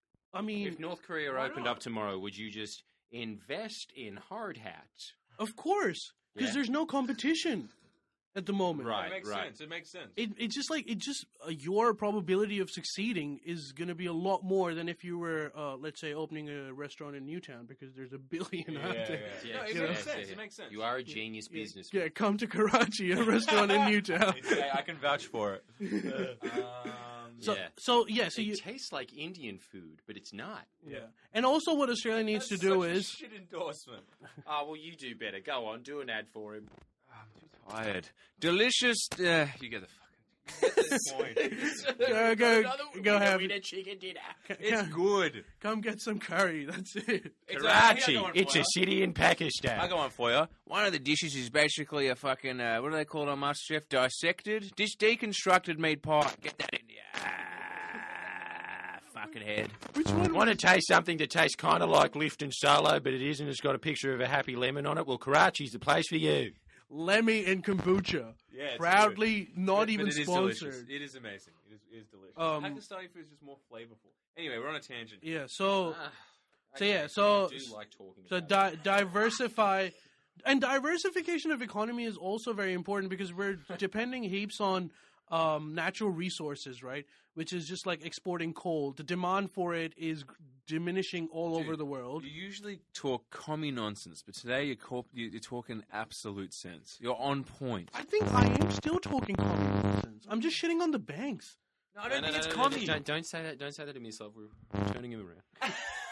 I mean, If North Korea why opened not? up tomorrow, would you just invest in hard hats? of course, because Yeah. there's no competition. at the moment. Right. It makes right. sense. It makes sense. It it's just like it just uh, your probability of succeeding is going to be a lot more than if you were, uh, let's say, opening a restaurant in Newtown because there's a billion yeah, out yeah, there. yeah. Yes, No, it you makes know. sense. yeah. It makes sense. You are a genius business. Yeah, come to Karachi, a restaurant in Newtown. It's- I can vouch for it. um, So Yeah. so yeah, so it you tastes like Indian food, but it's not. yeah, and also what Australia needs that's to do such a is shit endorsement. Oh, well, you do better. Go on, do an ad for him. I'm too tired. Delicious. Uh, you get the fucking point. go go go have a chicken dinner. It's good. come get some curry. That's it. It's Karachi, a, it's a city in Pakistan. I got one for you. One of the dishes is basically a fucking, uh, what do they call it on MasterChef? Dissected? Dis- deconstructed meat pie. Get that in there. Ah, fucking head. Which one? Want to taste something that tastes kind of like Lifton Solo, but it isn't? It's got a picture of a happy lemon on it. Well, Karachi's the place for you. Lemmy and kombucha. Yeah, it's Proudly not But- even but it is sponsored. delicious. It is amazing. It is, it is delicious. Um, Pakistani food is just more flavorful. Anyway, we're on a tangent. Yeah. So Ah, So, okay, yeah, so- I do like talking so about di- diversify, and diversification of economy is also very important because we're depending heaps on um, natural resources, right? Which is just like exporting coal. The demand for it is diminishing all Dude, over the world. You usually talk commie nonsense, but today you're, corp- you- you're talking absolute sense. You're on point. I think I am still talking commie nonsense. I'm just shitting on the banks. No, I No, don't no, think no, it's no, no, commie. Don't, don't say that. Don't say that to me, yourself. We're turning him around.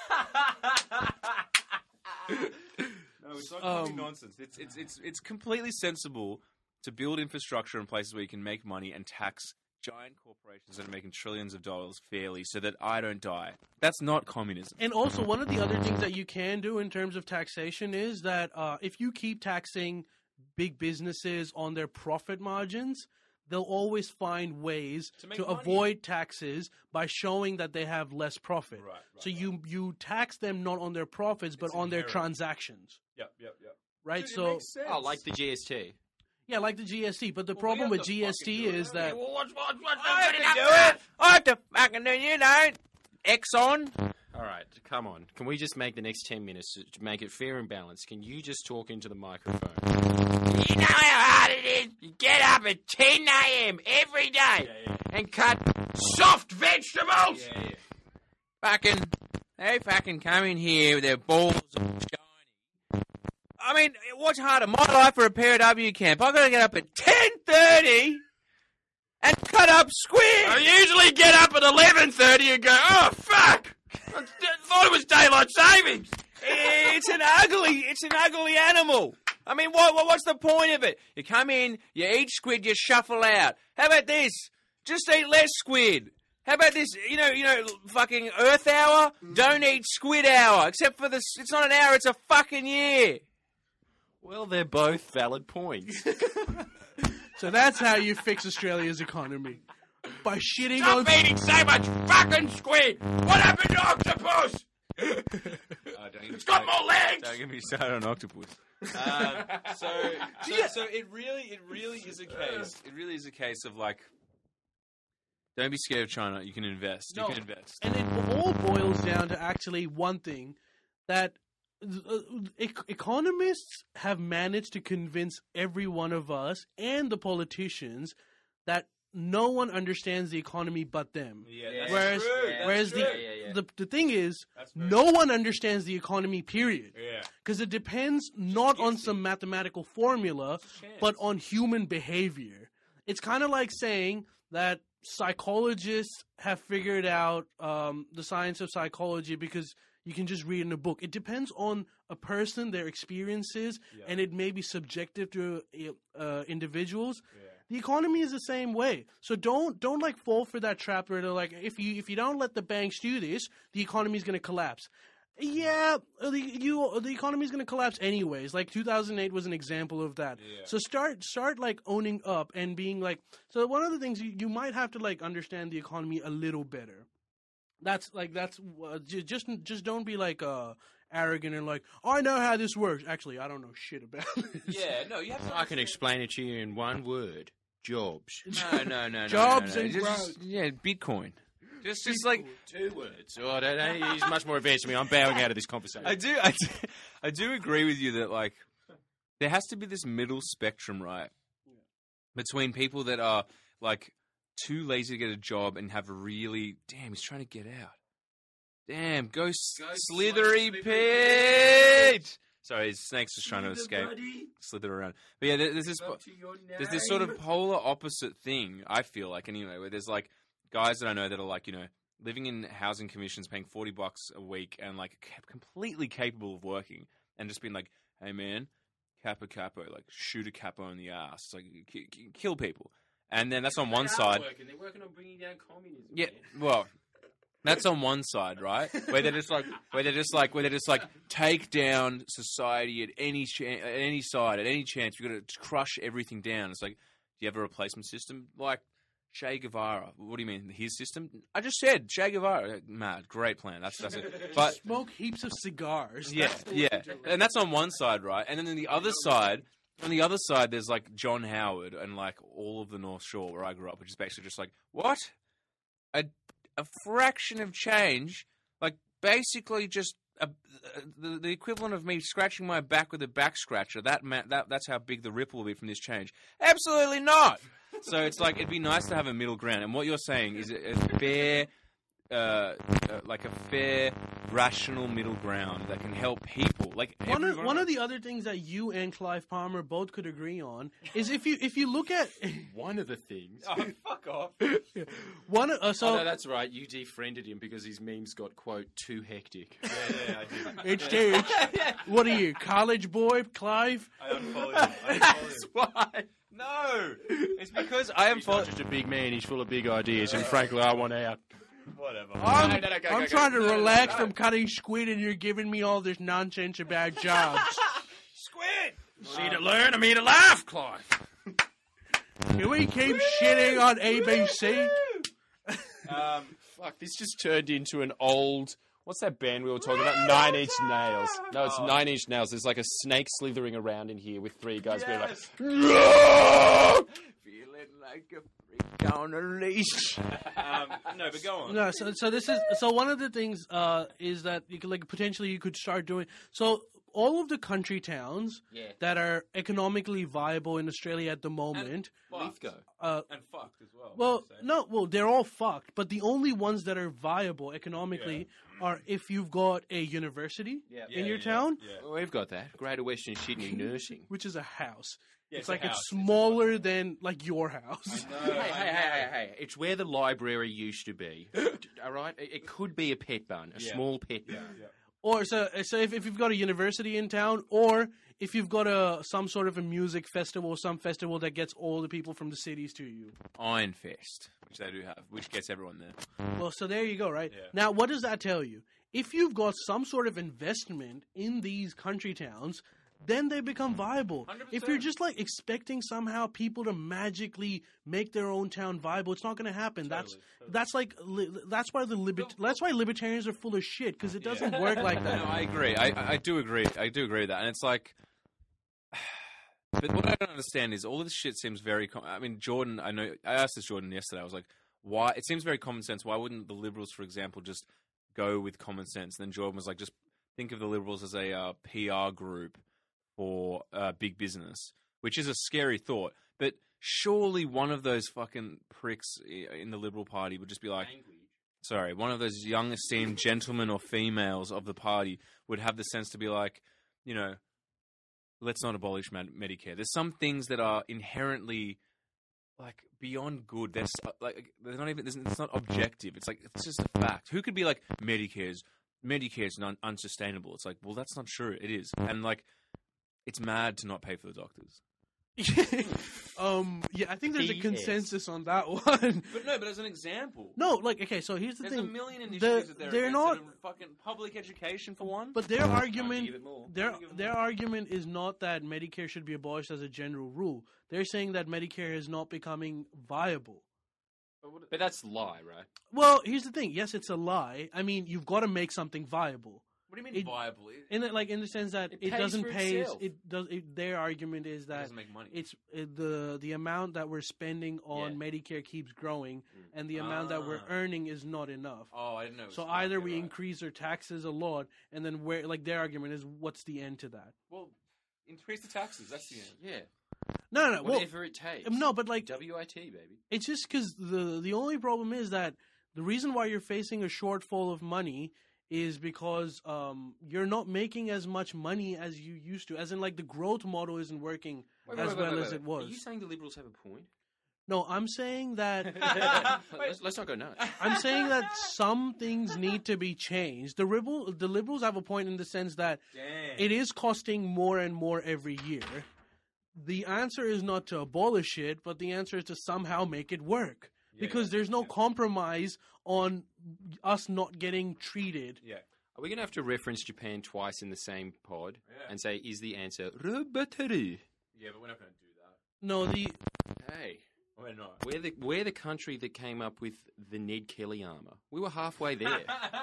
No, it's not Um, commie nonsense. It's, it's, it's, it's completely sensible to build infrastructure in places where you can make money and tax giant corporations that are making trillions of dollars fairly so that I don't die. That's not communism. And also, one of the other things that you can do in terms of taxation is that uh, if you keep taxing big businesses on their profit margins, they'll always find ways To to, make money. avoid taxes by showing that they have less profit. Right, right, so right. you you tax them not on their profits but It's on their inherent. transactions, Yep, yep, yep. right? Dude, it so makes sense. Oh, like the G S T. yeah, like the G S T. But the Well, we problem have with to G S T fucking do it, is don't we? that Well, what's, what's, what's I have good to enough do for that? it. I have to fucking do it. You don't. Exxon. All right, come on. Can we just make the next ten minutes to to make it fair and balanced? Can you just talk into the microphone? You know how hard it is. You get up at ten a.m. every day and cut soft vegetables. Yeah, yeah. Fucking, they fucking come in here with their balls all shiny. I mean, what's harder, my life or a P O W camp? I've got to get up at ten thirty and cut up squid. I usually get up at eleven thirty and go, oh, fuck. I thought it was daylight savings. It's an ugly, it's an ugly animal. I mean, what, what, what's the point of it? You come in, you eat squid, you shuffle out. How about this? Just eat less squid. How about this? You know, you know, fucking Earth Hour. Don't eat Squid Hour. Except for this, it's not an hour; it's a fucking year. Well, they're both valid points. so that's how you fix Australia's economy by shitting on. Stop eating so much fucking squid. What happened to octopus? It's got more legs. Don't get me started on octopus. um, so, so, so it really, it really is a case. It really is a case of like, don't be scared of China. You can invest. No. You can invest. And it all boils down to actually one thing that uh, e- economists have managed to convince every one of us and the politicians that no one understands the economy but them. Yeah, that's whereas true. That's whereas true. the, Yeah, yeah, yeah. the the thing is, That's very no one understands the economy. Period. Yeah. Because it depends not on guessing. some mathematical formula, chance. but on human behavior. It's kind of like saying that psychologists have figured out um, the science of psychology because you can just read in a book. It depends on a person, their experiences, Yeah. and it may be subjective to uh, individuals. Yeah. The economy is the same way. So don't don't like fall for that trap where they're like, if you if you don't let the banks do this, the economy is going to collapse. Yeah, the you the economy is going to collapse anyways. Like two thousand eight was an example of that. Yeah. So start start like owning up and being like. So one of the things you, you might have to like understand the economy a little better. That's like that's uh, j- just just don't be like uh arrogant and like I know how this works. Actually, I don't know shit about it. Yeah. No, you have to. I can explain it to you in one word. Jobs. No, no, no, no. Jobs no, no. and Just- growth. Yeah, Bitcoin. Just, just like Two words. Oh, don't, don't, he's much more advanced than me. I'm bowing out of this conversation. I do, I do, I do agree with you that like there has to be this middle spectrum, right? between people that are like too lazy to get a job and have a really damn. He's trying to get out. Damn, go, s- Go slithery Slithery Pete! Sorry, his snake's just trying to escape, Buddy, slither around. But yeah, there- there's this up to your there's this sort of name. polar opposite thing. I feel like anyway, where there's like guys that I know that are like you know living in housing commissions, paying forty bucks a week, and like ca- completely capable of working, and just being like, hey man, capo capo, like shoot a capo in the ass, it's like k- k- kill people. And then that's on one They are side. working. They're working on bringing down communism. Yeah, man. well, that's on one side, right? Where they're just like, where they're just like, where they're just like, take down society at any ch- at any side, at any chance. We've got to crush everything down. It's like, do you have a replacement system like Che Guevara? What do you mean his system? I just said Che Guevara. Mad, great plan. That's that's it. But Smoke heaps of cigars. yeah, That's the yeah, way to do it. and that's on one side, right? And then on the other side, on the other side, there's like John Howard and like all of the North Shore where I grew up, which is basically just like what a a fraction of change, like basically just a, the the equivalent of me scratching my back with a back scratcher. That ma- that that's how big the ripple will be from this change. Absolutely not. So it's like it'd be nice to have a middle ground. And what you're saying is a a fair. Uh, uh, like a fair, rational middle ground that can help people. Like One of, everyone one of else. the other things that you and Clive Palmer both could agree on is if you if you look at One of the things. Oh, fuck off. one uh, so oh, no, that's right. You defriended him because his memes got, quote, too hectic. Yeah, yeah, I did. H T H, what are you, college boy, Clive? I unfollowed him. I unfollowed him. Why? No, it's because I am He's not following. just a big man. He's full of big ideas, and frankly, I want out. Whatever. I'm, No, no, no, go, I'm go, trying go. to No, relax no. from cutting squid, and you're giving me all this nonsense about jobs. Squid. See to learn, I'm here to laugh, Clive. Can we keep shitting on A B C? Um, Fuck, this just turned into an old... What's that band we were talking about? Nine Inch Nails. No, it's Oh. Nine Inch Nails. There's like a snake slithering around in here with three guys being like... Yes. "No!" feeling like a freak on a leash. um, no, but go on. No, so so this is so one of the things uh, is that you could like potentially you could start doing so all of the country towns Yeah. that are economically viable in Australia at the moment. Lithgow. Uh, And fucked as well. well, I'd say. no, well they're all fucked, but the only ones that are viable economically are if you've got a university Yeah. in Yeah, your yeah, town, Yeah. Well, we've got that. Greater Western Sydney Nursing. which is a house. Yeah, it's a like house. it's smaller than like your house. No, Hey, hey, I hey, know. hey, hey. It's where the library used to be. All right? It, it could be a pet barn, a Yeah. small pet barn. Yeah. Or so, so if, if you've got a university in town, or if you've got a some sort of a music festival, some festival that gets all the people from the cities to you. Iron Fest, which they do have, which gets everyone there. Well, so there you go, right? Yeah. Now, what does that tell you? If you've got some sort of investment in these country towns, then they become viable. one hundred If you're percent. just like expecting somehow people to magically make their own town viable, it's not going to happen. That's Totally, that's like li- that's why the libert- that's why libertarians are full of shit because it doesn't Yeah. work like that. No, I agree. I, I I do agree. I do agree with that. And it's like, but what I don't understand is all of this shit seems very. Com- I mean, Jordan. I know. I asked this Jordan yesterday. I was like, why? It seems very common sense. Why wouldn't the Liberals, for example, just go with common sense? And then Jordan was like, just think of the Liberals as a uh, P R group for uh, big business, which is a scary thought. But surely one of those fucking pricks i- in the Liberal Party would just be like, sorry, one of those young esteemed gentlemen or females of the party would have the sense to be like, you know, let's not abolish med- Medicare. There's some things that are inherently like beyond good. They're s- like they're not even. It's not objective. It's like it's just a fact. Who could be like Medicare's Medicare's non- unsustainable? It's like, well, that's not true. It is, and like, it's mad to not pay for the doctors. um, yeah, I think there's a P S. consensus on that one. But no, but as an example, No, like okay, so here's the there's a thing. million The- initiatives that they're, they're against not- that are fucking public education for one. But their argument, give it more. their Give it their more. argument is not that Medicare should be abolished as a general rule. They're saying that Medicare is not becoming viable. But that's lie, right? Well, here's the thing. Yes, it's a lie. I mean, you've got to make something viable. What do you mean It- viable? It, In the, like in the sense that It it, pays doesn't for pay. itself. It does. It, their argument is it that doesn't make money. it's it, the the amount that we're spending on Yeah. Medicare keeps growing, and the amount that we're Ah. earning is not enough. oh, I didn't know. it So was either okay, we right. increase our taxes a lot, and then where like their argument is, what's the end to that? Well, increase the taxes. That's the end. Yeah. No, no, well, Whatever it takes. no, but like W I T, baby. it's just because the the only problem is that the reason why you're facing a shortfall of money is because um you're not making as much money as you used to. As in, like the growth model isn't working Wait, as wait, wait, well wait, as wait. it was. Are you saying the Liberals have a point? No, I'm saying that let's, let's not go nuts. I'm saying that some things need to be changed. The liberal, the liberals have a point in the sense that Damn. it is costing more and more every year. The answer is not to abolish it, but the answer is to somehow make it work. Yeah, because yeah, there's no yeah. compromise on us not getting treated. Yeah. Are we going to have to reference Japan twice in the same pod Yeah. and say, is the answer Roboteru? Yeah, but we're not going to do that. No, the Hey, We're not. we're the, we're the country that came up with the Ned Kelly armor. We were halfway there.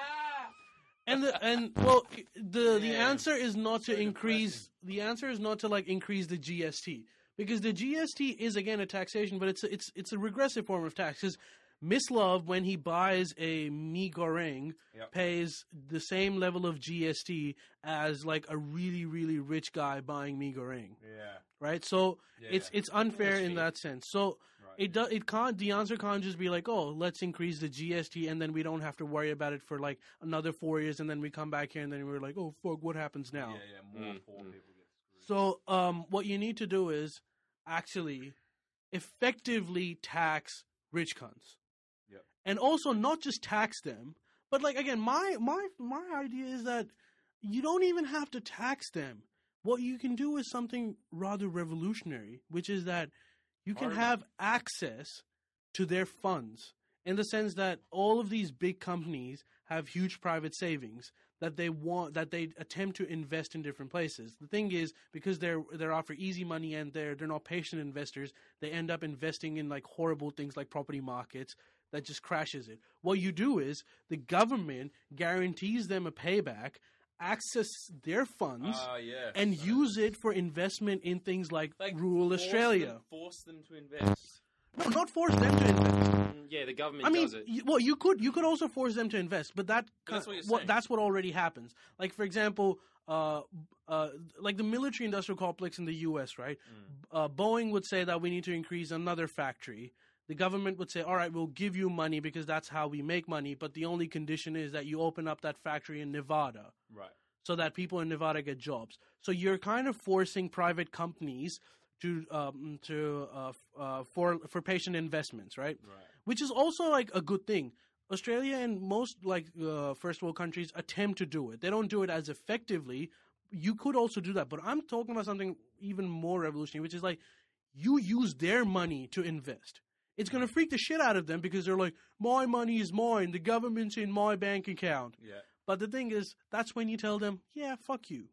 and the and well the the Yeah. answer is not to So increase the answer is not to like increase the G S T, because the G S T is again a taxation, but it's a, it's it's a regressive form of tax. Because Miss Love, when he buys a mi goreng, Yep. pays the same level of G S T as like a really really rich guy buying mi goreng, Yeah. right? So Yeah, it's yeah. it's unfair in fair. that sense. So Right. it does. It can't. The answer can't just be like, "Oh, let's increase the G S T, and then we don't have to worry about it for like another four years, and then we come back here, and then we're like, oh fuck, what happens now?" Yeah, yeah. More Mm, poor mm. people get screwed. So, um, what you need to do is actually effectively tax rich cunts, Yep. and also not just tax them, but like again, my my my idea is that you don't even have to tax them. What you can do is something rather revolutionary, which is that you can Hard. have access to their funds in the sense that all of these big companies have huge private savings that they want that they attempt to invest in different places. The thing is, because they're they're out for easy money and they're they're not patient investors, they end up investing in like horrible things like property markets that just crashes it. What you do is the government guarantees them a payback, access their funds, Ah, yeah. and use it for investment in things like, rural force Australia. Them, force them to invest. No, not force them to invest. Mm, yeah, the government I mean, does it. y- well, you could you could also force them to invest, but that But that's what you're what saying. that's what already happens. Like for example, uh, uh, like the military industrial complex in the U S, right? Mm. Uh, Boeing would say that we need to increase another factory. The government would say, all right, we'll give you money because that's how we make money, but the only condition is that you open up that factory in Nevada, Right. so that people in Nevada get jobs. So you're kind of forcing private companies to um, to uh, f- uh, for for patient investments, right? Right. Which is also like a good thing. Australia and most like uh, first world countries attempt to do it. They don't do it as effectively. You could also do that, but I'm talking about something even more revolutionary, which is like you use their money to invest. It's going to freak the shit out of them because they're like, my money is mine. The government's in my bank account. Yeah. But the thing is, that's when you tell them, yeah, fuck you.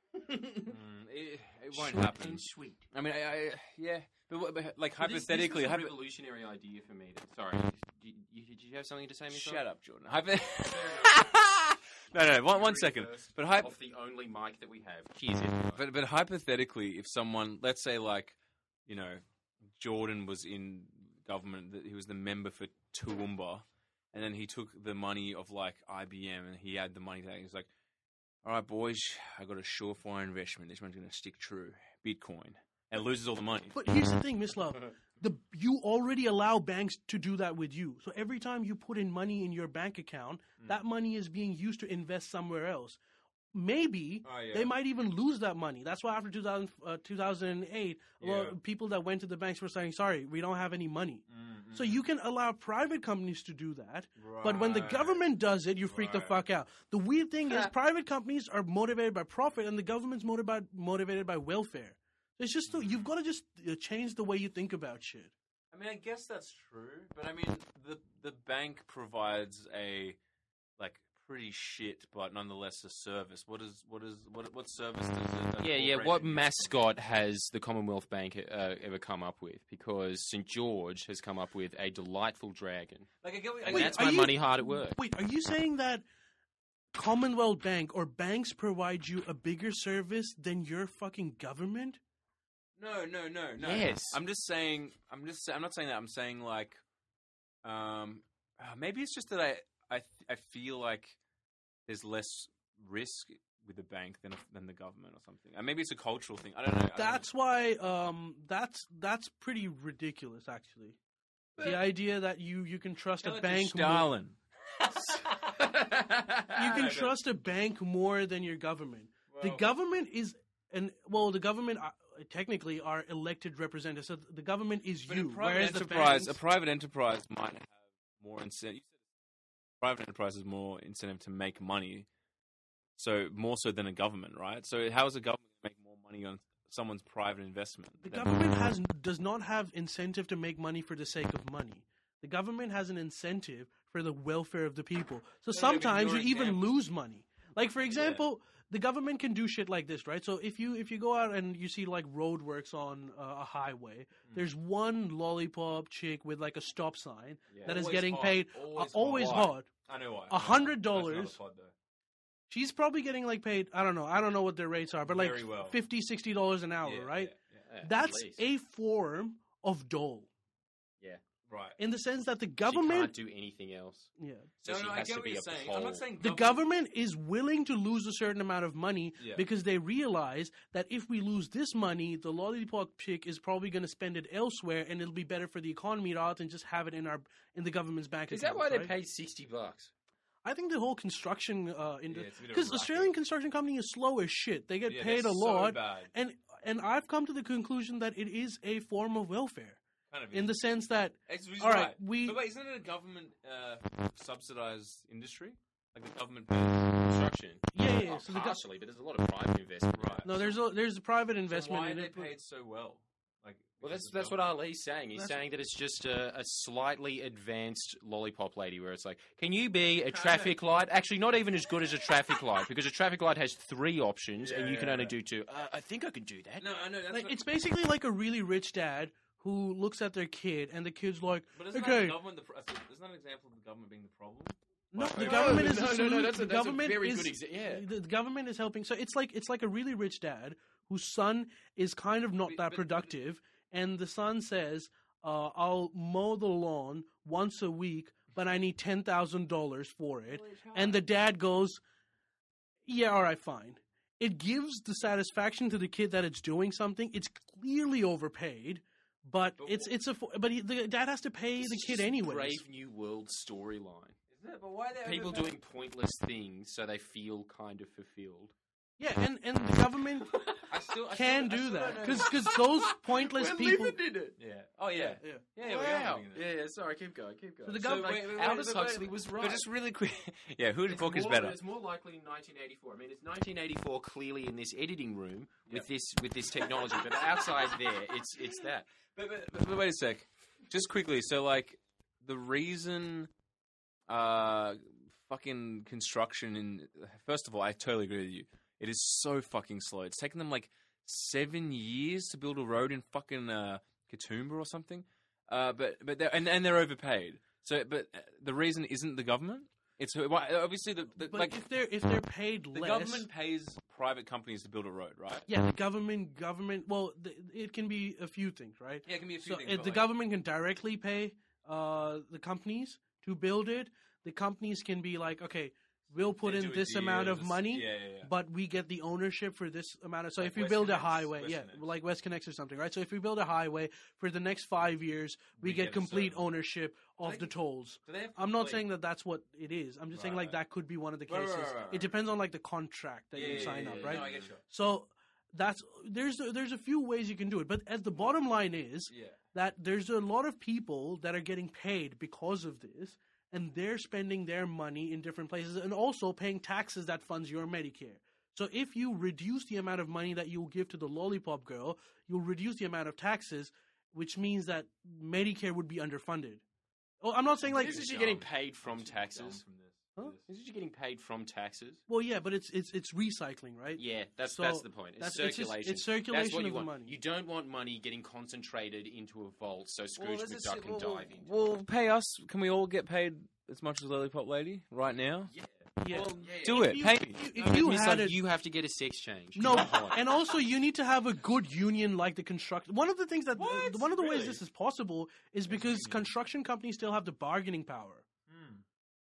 Mm, it, it won't Short happen. and sweet. I mean, I, I yeah, but, what- but like But this- hypothetically, this was a hypo- revolutionary idea for me. To, sorry, did you, did you have something to say? Mister? shut up, Jordan. Hypo- no, no, one, one second. But hypo- Off the only mic that we have. Cheers, everyone. But but hypothetically, if someone, let's say, like, you know, Jordan was in government, that he was the member for Toowoomba, and then he took the money of like I B M and he had the money that he's like, all right, boys, I got a surefire investment. This one's going to stick true. Bitcoin, and loses all the money. But here's the thing, Miss Love. The you already allow banks to do that with you. So every time you put in money in your bank account, Mm. that money is being used to invest somewhere else. Maybe Oh, yeah. they might even lose that money. That's why after two thousand, uh, two thousand eight, a lot Yeah. of people that went to the banks were saying, sorry, we don't have any money. Mm, So mm. you can allow private companies to do that. But when the Right. government does it, you freak the Right. fuck out. The weird thing is private companies are motivated by profit and the government's motivated by, motivated by welfare. It's just, you've got to just uh, change the way you think about shit. I mean, I guess that's true, but I mean, the the bank provides a like pretty shit, but nonetheless a service. What is what is what what service does it? a Yeah, yeah. What corporation use? mascot has the Commonwealth Bank uh, ever come up with? Because Saint George has come up with a delightful dragon, Like I get, what- I and Wait, that's are my you- money hard at work. Wait, are you saying that Commonwealth Bank or banks provide you a bigger service than your fucking government? No, no, no, no. Yes. I'm just saying. I'm just. I'm not saying that. I'm saying like, um, uh, maybe it's just that I I I feel like there's less risk with the bank than than the government or something. And maybe it's a cultural thing. I don't know. I don't That's why um, that's that's pretty ridiculous, actually. The idea that you, you can trust know. a bank more, Stalin. you can trust a bank more than your government. The Well- government is and well, the government uh, technically are elected representatives. So the government is But you, a private whereas the enterprise, banks, a private enterprise might have more incentive. Private enterprise has more incentive to make money, so more so than a government, right? So how is a government going to make more money on someone's private investment? the than- government has does not have incentive to make money for the sake of money. The government has an incentive for the welfare of the people. So no, sometimes you your even example- lose money. Like for example, the government can do shit like this, right? So if you if you go out and you see like roadworks on uh, a highway, Hmm. there's one lollipop chick with like a stop sign Yeah. that is Always getting hot. paid Always uh, always hot. hot. I know why. A hundred That's not dollars. a pod, though. She's probably getting like paid, I don't know, I don't know what their rates are, but like Very well. fifty, sixty dollars an hour, Yeah, right? yeah, yeah. Yeah, at That's least. a form of dole. Yeah. Right. In the sense that the She government can't do anything else. yeah. So no, she no, I has get to what be you're a saying. pole. I'm not saying The government is willing to lose a certain amount of money Yeah. because they realize that if we lose this money, the lollipop chick is probably going to spend it elsewhere, and it'll be better for the economy rather than just have it in our in the government's bank Is account. that why they right? paid sixty bucks? I think the whole construction uh, Yeah, industry it's a bit of a because racket. Australian construction company is slow as shit. They get Yeah, paid they're a so lot, bad. and and I've come to the conclusion that it is a form of welfare Kind of in the is. sense that It's, it's all right, right. we- But wait, isn't it a government uh, subsidized industry? Like the government pays construction. yeah, yeah. yeah. Oh, So the gov- partially, but there's a lot of private investment. Right. no, there's a there's a private So investment why in are they it. but- paid so well? Like, Well, because that's of that's what government? Ali's saying. He's That's- saying that it's just a, a slightly advanced lollipop lady, where it's like, can you be a traffic light? Actually, not even as good as a traffic light, because a traffic light has three options, and you Yeah, can yeah, only yeah. do two. Uh, I think I can do that. No, I know. That's Like, not, it's basically like a really rich dad who looks at their kid, and the kid's like, but isn't okay, that the government? The, pro- isn't that an example of the government being the problem? no, Well, the no, government is no, the no, no, solution. that's a- the that's a government very is, good exa- yeah. the, the government is helping. So it's like it's like a really rich dad whose son is kind of not But- that but- productive, and the son says, uh, "I'll mow the lawn once a week, but I need ten thousand dollars for it." And the dad goes, "Yeah, all right, fine." It gives the satisfaction to the kid that it's doing something. It's clearly overpaid, but But it's wh- it's a fo- but he, the dad has to pay This the is kid just anyways. Brave New World storyline. Isn't it? But why are they People overpaid? doing pointless things so they feel kind of fulfilled. Yeah, and, and the government I still I can still, I do still that don't know. because those pointless people. did it. Yeah. Oh yeah. Yeah. Yeah. yeah we are Wow. living in it. Yeah, yeah, sorry, keep going, keep going. So the So, gov- like, wait, wait, wait, Aldous but- but- Huxley was right. But just really quick. Yeah. Whose It's book is more- better? It's more likely nineteen eighty-four. I mean, it's nineteen eighty-four clearly in this editing room with this with this technology, but outside there, it's it's that. But, but, but, but wait a sec. Just quickly. So like the reason, uh, fucking construction in. First of all, I totally agree with you. It is so fucking slow. It's taken them like seven years to build a road in fucking uh, Katoomba or something. Uh, but but they're, and and they're overpaid. So, but uh, the reason isn't the government. It's why obviously the, the But like if they're if they're paid the less, government pays private companies to build a road, right? yeah, the government government. Well, th- it can be a few things, right? Yeah, it can be a few So things. if but, the like, government can directly pay uh, the companies to build it, the companies can be like, okay, we'll put they in do a this amount of deal, money. Yeah, yeah, yeah. But we get the ownership for this amount of. So Like if we West build a Connects, highway, West yeah, Connects. like West Connects or something, right? So if we build a highway for the next five years, we, We get, get a complete certain- ownership of they the get- tolls. Do they have I'm not complete- saying that that's what it is. I'm just saying Right, like right. that could be one of the Right, right, cases. right, right, right. It depends on like the contract that Yeah, you yeah, sign yeah, up, yeah. right? No, I get you. So that's there's there's a few ways you can do it, but as the bottom line is Yeah. that there's a lot of people that are getting paid because of this, and they're spending their money in different places and also paying taxes that funds your Medicare. So if you reduce the amount of money that you'll give to the lollipop girl, you'll reduce the amount of taxes, which means that Medicare would be underfunded. Oh, I'm not saying like Isn't she Dumb. getting paid from I'm super taxes? dumb from this. Huh? This. Isn't she getting paid from taxes? well, yeah, but it's it's it's recycling, right? Yeah, that's So, that's the point. It's that's- it's just- circulation. it's circulation that's what you of the want. money. You don't want money getting concentrated into a vault so Scrooge this is- McDuck can well, dive into. Well, pay us. Can we all get paid as much as Lollipop Lady right now? yeah. Yeah. Well, Yeah, do if it. you- Pay if me. you- if No, you it's had like a- you have to get a sex change. No, Come on. and also you need to have a good union like the construction. One of the things that What? one of the ways Really? this is possible is because union. construction companies still have the bargaining power Hmm.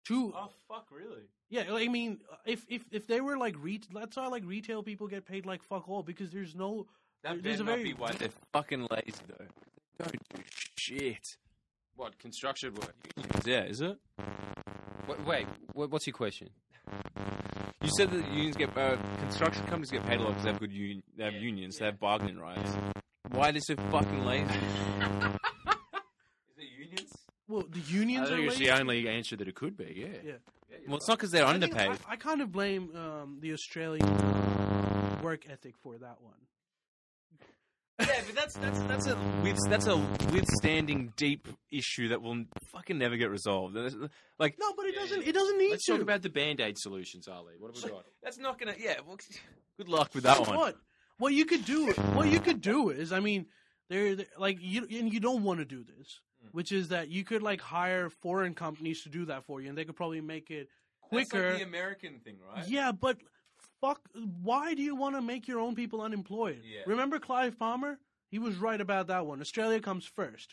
Two. Oh fuck! Really? Yeah, like, I mean, if if if they were like re- that's why like retail people get paid like fuck all because there's no. That there's better a not very be why they're fucking lazy though. They don't do shit. What construction work? Yeah, is it? Wait, wait what, what's your question? You said that unions get uh, construction companies get paid a lot because they have good un- they have Yeah, unions, yeah. they have bargaining rights. Why are they so fucking lazy? Is it unions? well, the I unions are think it's lazy. the only answer that it could be. Yeah. Yeah. Well, it's not because they're I think- underpaid. I, I kind of blame um, the Australian uh, work ethic for that one. Yeah, but that's that's that's a with, that's a withstanding deep issue that will fucking never get resolved. And it's- Like, No, but it Yeah, doesn't. yeah. It doesn't need Let's to. talk about the Band-Aid solutions, Ali. What have we got? that's not gonna. Yeah, well, good luck with that one. What? What you could do? What you could do is, I mean, there, like you, and you don't want to do this, which is that you could like hire foreign companies to do that for you, and they could probably make it That's quicker. like the American thing, right? Yeah, but fuck, why do you want to make your own people unemployed? Yeah. Remember Clive Palmer? He was right about that one. Australia comes first.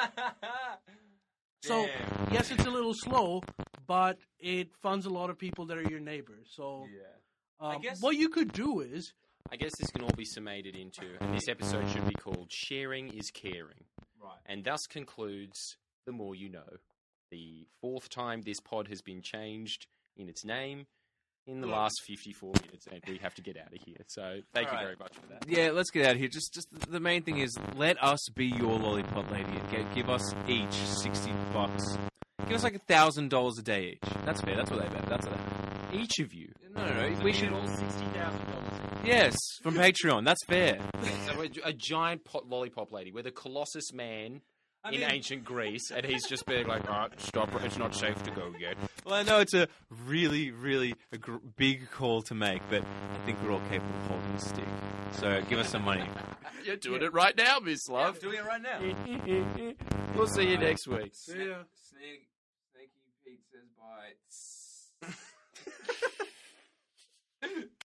So Damn. yes, it's a little slow, but it funds a lot of people that are your neighbors. So Yeah. um, I guess- what you could do is, I guess this can all be summated into, and this episode should be called Sharing is Caring. Right. And thus concludes The More You Know. The fourth time this pod has been changed in its name in the Look. last fifty-four minutes, and we have to get out of here. So thank All you right. very much for that. Yeah, let's get out of here. Just, just the main thing is, let us be your lollipop lady and get, give us each sixty bucks. Give us like a thousand dollars a day each. That's fair. That's what they bet. That's what they bet. Each of you. No, no, no. So We you should. get all sixty thousand dollars. Yes, from Patreon. That's fair. So a, a giant pot lollipop lady. We're the Colossus man I in mean- ancient Greece, and he's just being like, "All right, stop! It's not safe to go yet." Well, I know it's a really, really a gr- big call to make, but I think we're all capable of holding the stick. So give us some money. You're doing it right now, Miss Love. doing it right now. We'll see you next week. yeah. Snake, Snaky Pete says bye.